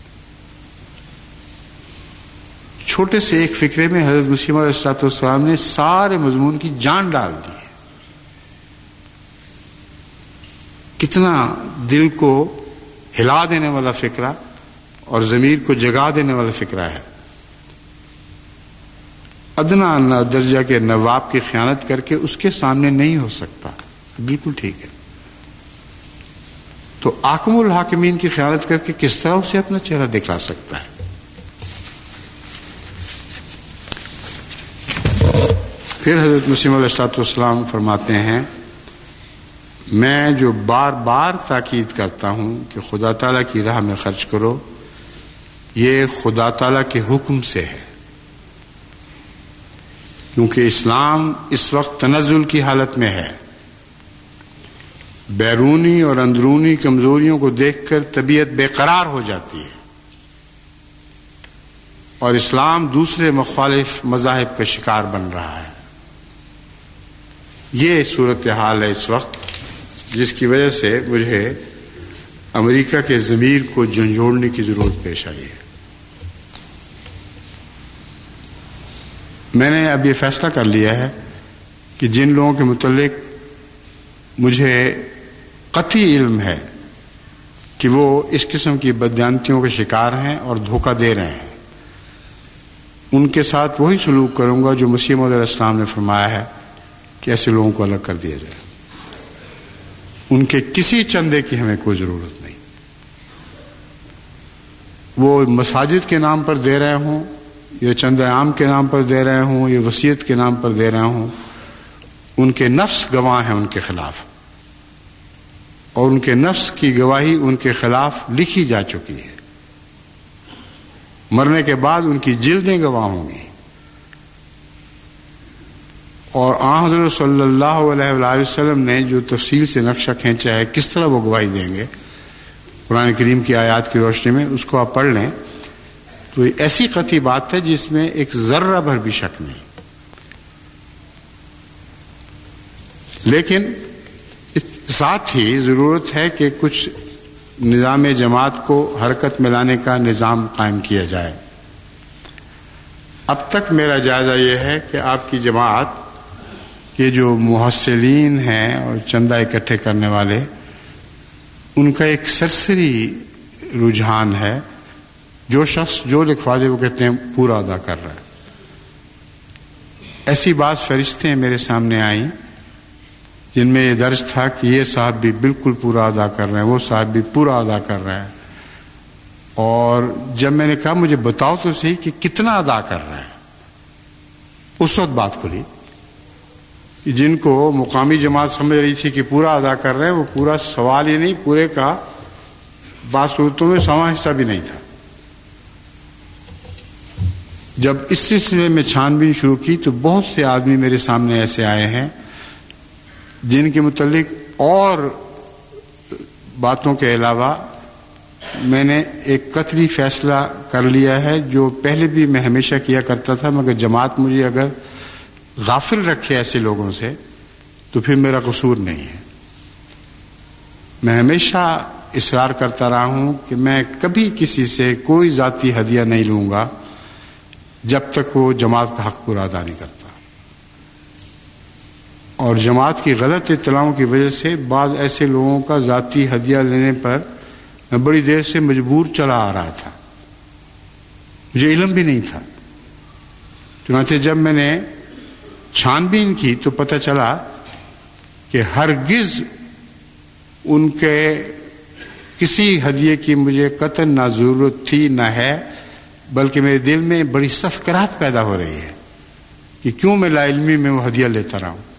چھوٹے سے ایک فکرے میں حضرت مسیح موعود علیہ السلام نے سارے مضمون کی جان ڈال دی ہے. کتنا دل کو ہلا دینے والا فکرہ اور ضمیر کو جگا دینے والا فکرہ ہے. ادنا درجہ کے نواب کی خیانت کر کے اس کے سامنے نہیں ہو سکتا. بالکل ٹھیک ہے. تو احکم الحاکمین کی خیانت کر کے کس طرح اسے اپنا چہرہ دکھلا سکتا ہے. پھر حضرت مسیح علیہ السلام فرماتے ہیں میں جو بار بار تاکید کرتا ہوں کہ خدا تعالیٰ کی راہ میں خرچ کرو یہ خدا تعالیٰ کے حکم سے ہے. کیونکہ اسلام اس وقت تنزل کی حالت میں ہے. بیرونی اور اندرونی کمزوریوں کو دیکھ کر طبیعت بے قرار ہو جاتی ہے اور اسلام دوسرے مخالف مذاہب کا شکار بن رہا ہے. یہ صورتحال ہے اس وقت جس کی وجہ سے مجھے امریکہ کے ضمیر کو جھنجھوڑنے کی ضرورت پیش آئی ہے. میں نے اب یہ فیصلہ کر لیا ہے کہ جن لوگوں کے متعلق مجھے قطعی علم ہے کہ وہ اس قسم کی بددیانتیوں کے شکار ہیں اور دھوکہ دے رہے ہیں ان کے ساتھ وہی سلوک کروں گا جو مسیح موعود علیہ السلام نے فرمایا ہے کہ ایسے لوگوں کو الگ کر دیا جائے. ان کے کسی چندے کی ہمیں کوئی ضرورت نہیں. وہ مساجد کے نام پر دے رہے ہوں یا چندہ عام کے نام پر دے رہے ہوں یا وصیت کے نام پر دے رہے ہوں ان کے نفس گواہ ہیں ان کے خلاف اور ان کے نفس کی گواہی ان کے خلاف لکھی جا چکی ہے. مرنے کے بعد ان کی جلدیں گواہ ہوں گی اور آن حضرت صلی اللہ علیہ وآلہ وسلم نے جو تفصیل سے نقشہ کھینچا ہے کس طرح وہ گواہی دیں گے قرآن کریم کی آیات کی روشنی میں اس کو آپ پڑھ لیں تو یہ ایسی قطعی بات ہے جس میں ایک ذرہ بھر بھی شک نہیں. لیکن ساتھ ہی ضرورت ہے کہ کچھ نظام جماعت کو حرکت میں لانے کا نظام قائم کیا جائے. اب تک میرا جائزہ یہ ہے کہ آپ کی جماعت کے جو محصلین ہیں اور چندہ اکٹھے کرنے والے ان کا ایک سرسری رجحان ہے. جو شخص جو لکھوا دے وہ کہتے ہیں پورا ادا کر رہا ہے. ایسی بعض فہرستیں میرے سامنے آئیں جن میں یہ درج تھا کہ یہ صاحب بھی بالکل پورا ادا کر رہے ہیں وہ صاحب بھی پورا ادا کر رہے ہیں. اور جب میں نے کہا مجھے بتاؤ تو صحیح کہ کتنا ادا کر رہے ہیں اس وقت بات کھلی. جن کو مقامی جماعت سمجھ رہی تھی کہ پورا ادا کر رہے ہیں وہ پورا سوال ہی نہیں پورے کا بعض صورتوں میں سواں حصہ بھی نہیں تھا. جب اس سلسلے میں چھان بین شروع کی تو بہت سے آدمی میرے سامنے ایسے آئے ہیں جن کے متعلق اور باتوں کے علاوہ میں نے ایک قطعی فیصلہ کر لیا ہے جو پہلے بھی میں ہمیشہ کیا کرتا تھا مگر جماعت مجھے اگر غافل رکھے ایسے لوگوں سے تو پھر میرا قصور نہیں ہے. میں ہمیشہ اصرار کرتا رہا ہوں کہ میں کبھی کسی سے کوئی ذاتی ہدیہ نہیں لوں گا جب تک وہ جماعت کا حق پورا ادا نہیں کرتا. اور جماعت کی غلط اطلاعوں کی وجہ سے بعض ایسے لوگوں کا ذاتی ہدیہ لینے پر میں بڑی دیر سے مجبور چلا آ رہا تھا. مجھے علم بھی نہیں تھا. چنانچہ جب میں نے چھان بین کی تو پتہ چلا کہ ہرگز ان کے کسی ہدیے کی مجھے قطعاً نہ ضرورت تھی نہ ہے، بلکہ میرے دل میں بڑی سخت کراہت پیدا ہو رہی ہے کہ کیوں میں لا علمی میں وہ ہدیہ لیتا رہا ہوں.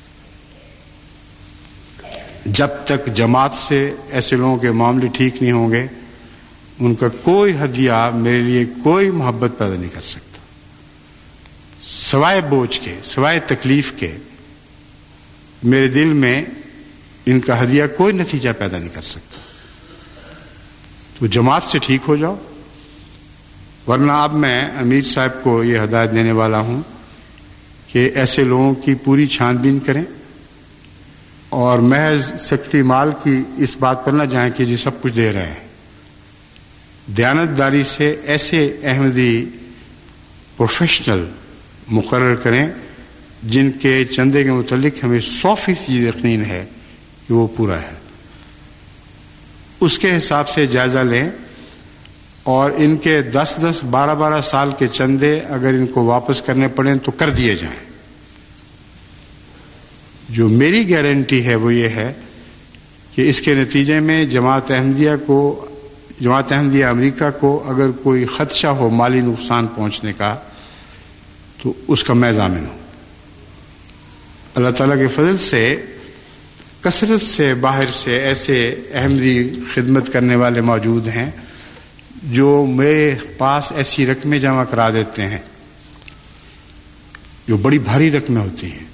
جب تک جماعت سے ایسے لوگوں کے معاملے ٹھیک نہیں ہوں گے ان کا کوئی ہدیہ میرے لیے کوئی محبت پیدا نہیں کر سکتا، سوائے بوجھ کے، سوائے تکلیف کے. میرے دل میں ان کا ہدیہ کوئی نتیجہ پیدا نہیں کر سکتا. تو جماعت سے ٹھیک ہو جاؤ، ورنہ اب میں امیر صاحب کو یہ ہدایت دینے والا ہوں کہ ایسے لوگوں کی پوری چھان بین کریں اور محض سیکرٹری مال کی اس بات پر نہ جائیں کہ جی سب کچھ دے رہے ہیں. دیانتداری سے ایسے احمدی پروفیشنل مقرر کریں جن کے چندے کے متعلق ہمیں 100% یقین ہے کہ وہ پورا ہے. اس کے حساب سے جائزہ لیں اور ان کے 10-10 12-12 سال کے چندے اگر ان کو واپس کرنے پڑیں تو کر دیے جائیں. جو میری گارنٹی ہے وہ یہ ہے کہ اس کے نتیجے میں جماعت احمدیہ امریکہ کو اگر کوئی خدشہ ہو مالی نقصان پہنچنے کا تو اس کا میں ضامن ہوں. اللہ تعالیٰ کے فضل سے کثرت سے باہر سے ایسے احمدی خدمت کرنے والے موجود ہیں جو میرے پاس ایسی رقمیں جمع کرا دیتے ہیں جو بڑی بھاری رقمیں ہوتی ہیں،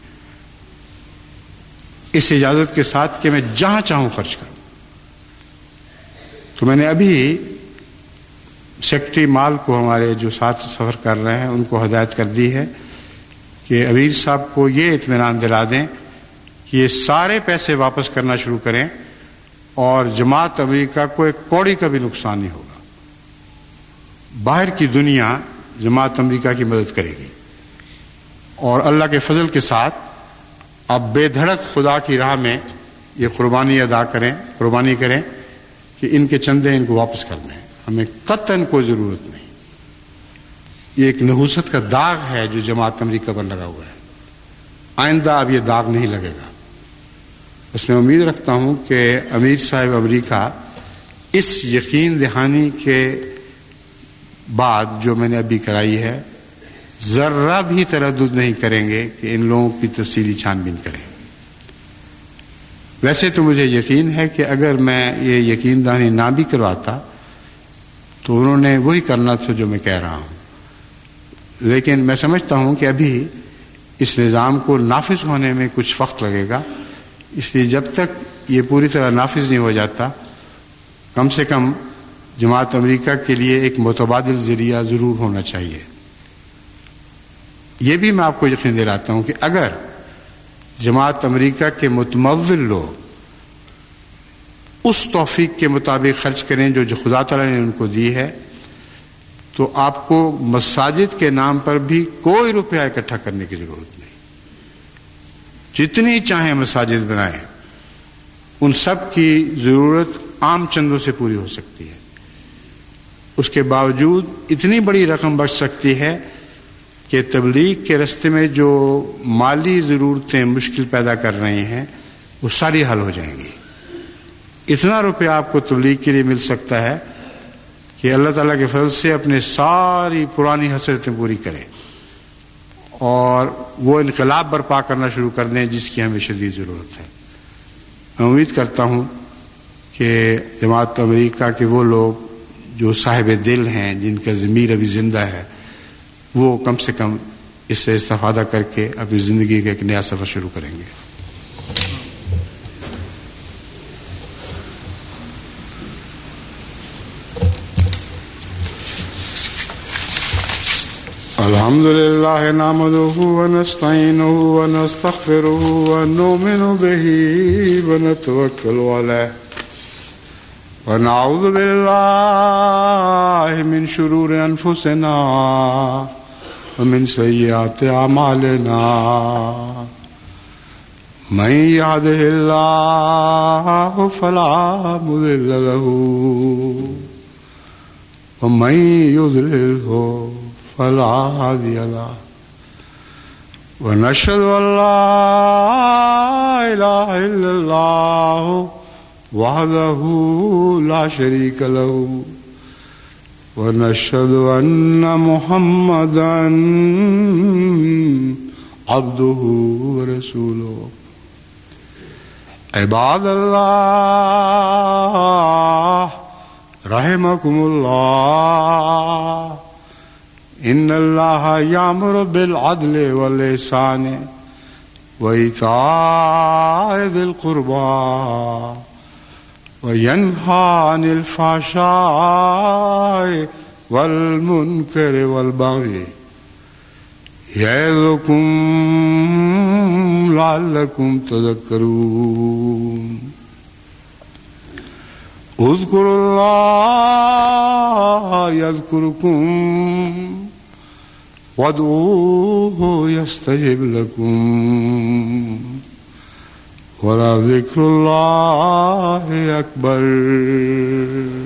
اس اجازت کے ساتھ کہ میں جہاں چاہوں خرچ کروں. تو میں نے ابھی سیکرٹری مال کو ہمارے جو ساتھ سفر کر رہے ہیں ان کو ہدایت کر دی ہے کہ امیر صاحب کو یہ اطمینان دلا دیں کہ یہ سارے پیسے واپس کرنا شروع کریں اور جماعت امریکہ کو ایک کوڑی کا بھی نقصان نہیں ہوگا. باہر کی دنیا جماعت امریکہ کی مدد کرے گی اور اللہ کے فضل کے ساتھ آپ بے دھڑک خدا کی راہ میں یہ قربانی کریں کہ ان کے چندے ان کو واپس کر دیں. ہمیں قطعاً کوئی ضرورت نہیں. یہ ایک نحوست کا داغ ہے جو جماعت امریکہ پر لگا ہوا ہے. آئندہ اب یہ داغ نہیں لگے گا. اس میں امید رکھتا ہوں کہ امیر صاحب امریکہ اس یقین دہانی کے بعد جو میں نے ابھی کرائی ہے ذرہ بھی تردد نہیں کریں گے کہ ان لوگوں کی تفصیلی چھان بین کریں. ویسے تو مجھے یقین ہے کہ اگر میں یہ یقین دہانی نہ بھی کرواتا تو انہوں نے وہی کرنا تھا جو میں کہہ رہا ہوں، لیکن میں سمجھتا ہوں کہ ابھی اس نظام کو نافذ ہونے میں کچھ وقت لگے گا. اس لیے جب تک یہ پوری طرح نافذ نہیں ہو جاتا کم سے کم جماعت امریکہ کے لیے ایک متبادل ذریعہ ضرور ہونا چاہیے. یہ بھی میں آپ کو یقین دلاتا ہوں کہ اگر جماعت امریکہ کے متمول لوگ اس توفیق کے مطابق خرچ کریں جو خدا تعالیٰ نے ان کو دی ہے تو آپ کو مساجد کے نام پر بھی کوئی روپیہ اکٹھا کرنے کی ضرورت نہیں. جتنی چاہیں مساجد بنائیں ان سب کی ضرورت عام چندوں سے پوری ہو سکتی ہے. اس کے باوجود اتنی بڑی رقم بچ سکتی ہے کہ تبلیغ کے راستے میں جو مالی ضرورتیں مشکل پیدا کر رہی ہیں وہ ساری حل ہو جائیں گی. اتنا روپیہ آپ کو تبلیغ کے لیے مل سکتا ہے کہ اللہ تعالیٰ کے فضل سے اپنے ساری پرانی حسرتیں پوری کریں اور وہ انقلاب برپا کرنا شروع کر دیں جس کی ہمیں شدید ضرورت ہے. میں امید کرتا ہوں کہ جماعت امریکہ کے وہ لوگ جو صاحب دل ہیں جن کا ضمیر ابھی زندہ ہے وہ کم سے کم اس سے استفادہ کر کے اپنی زندگی کا ایک نیا سفر شروع کریں گے. الحمد لله نحمده ونستعينه ونستغفره ونؤمن به ونتوكل عليه ونعوذ بالله من شرور أنفسنا ومن سيئات أعمالنا من يهده الله فلا مضل له ومن يضلله فلا هادي له ونشهد أن لا إله إلا الله وحده لا شريك له ونشهد أن محمدا عبده ورسوله عباد الله رحمكم الله إن الله يأمر بالعدل والإحسان وإيتاء ذي القربى وينهى عن الفحشاء والمنكر والبغي يعظكم لعلكم تذكرون اذكروا الله يذكركم وادعوه يستجب لكم ولذكر الله أكبر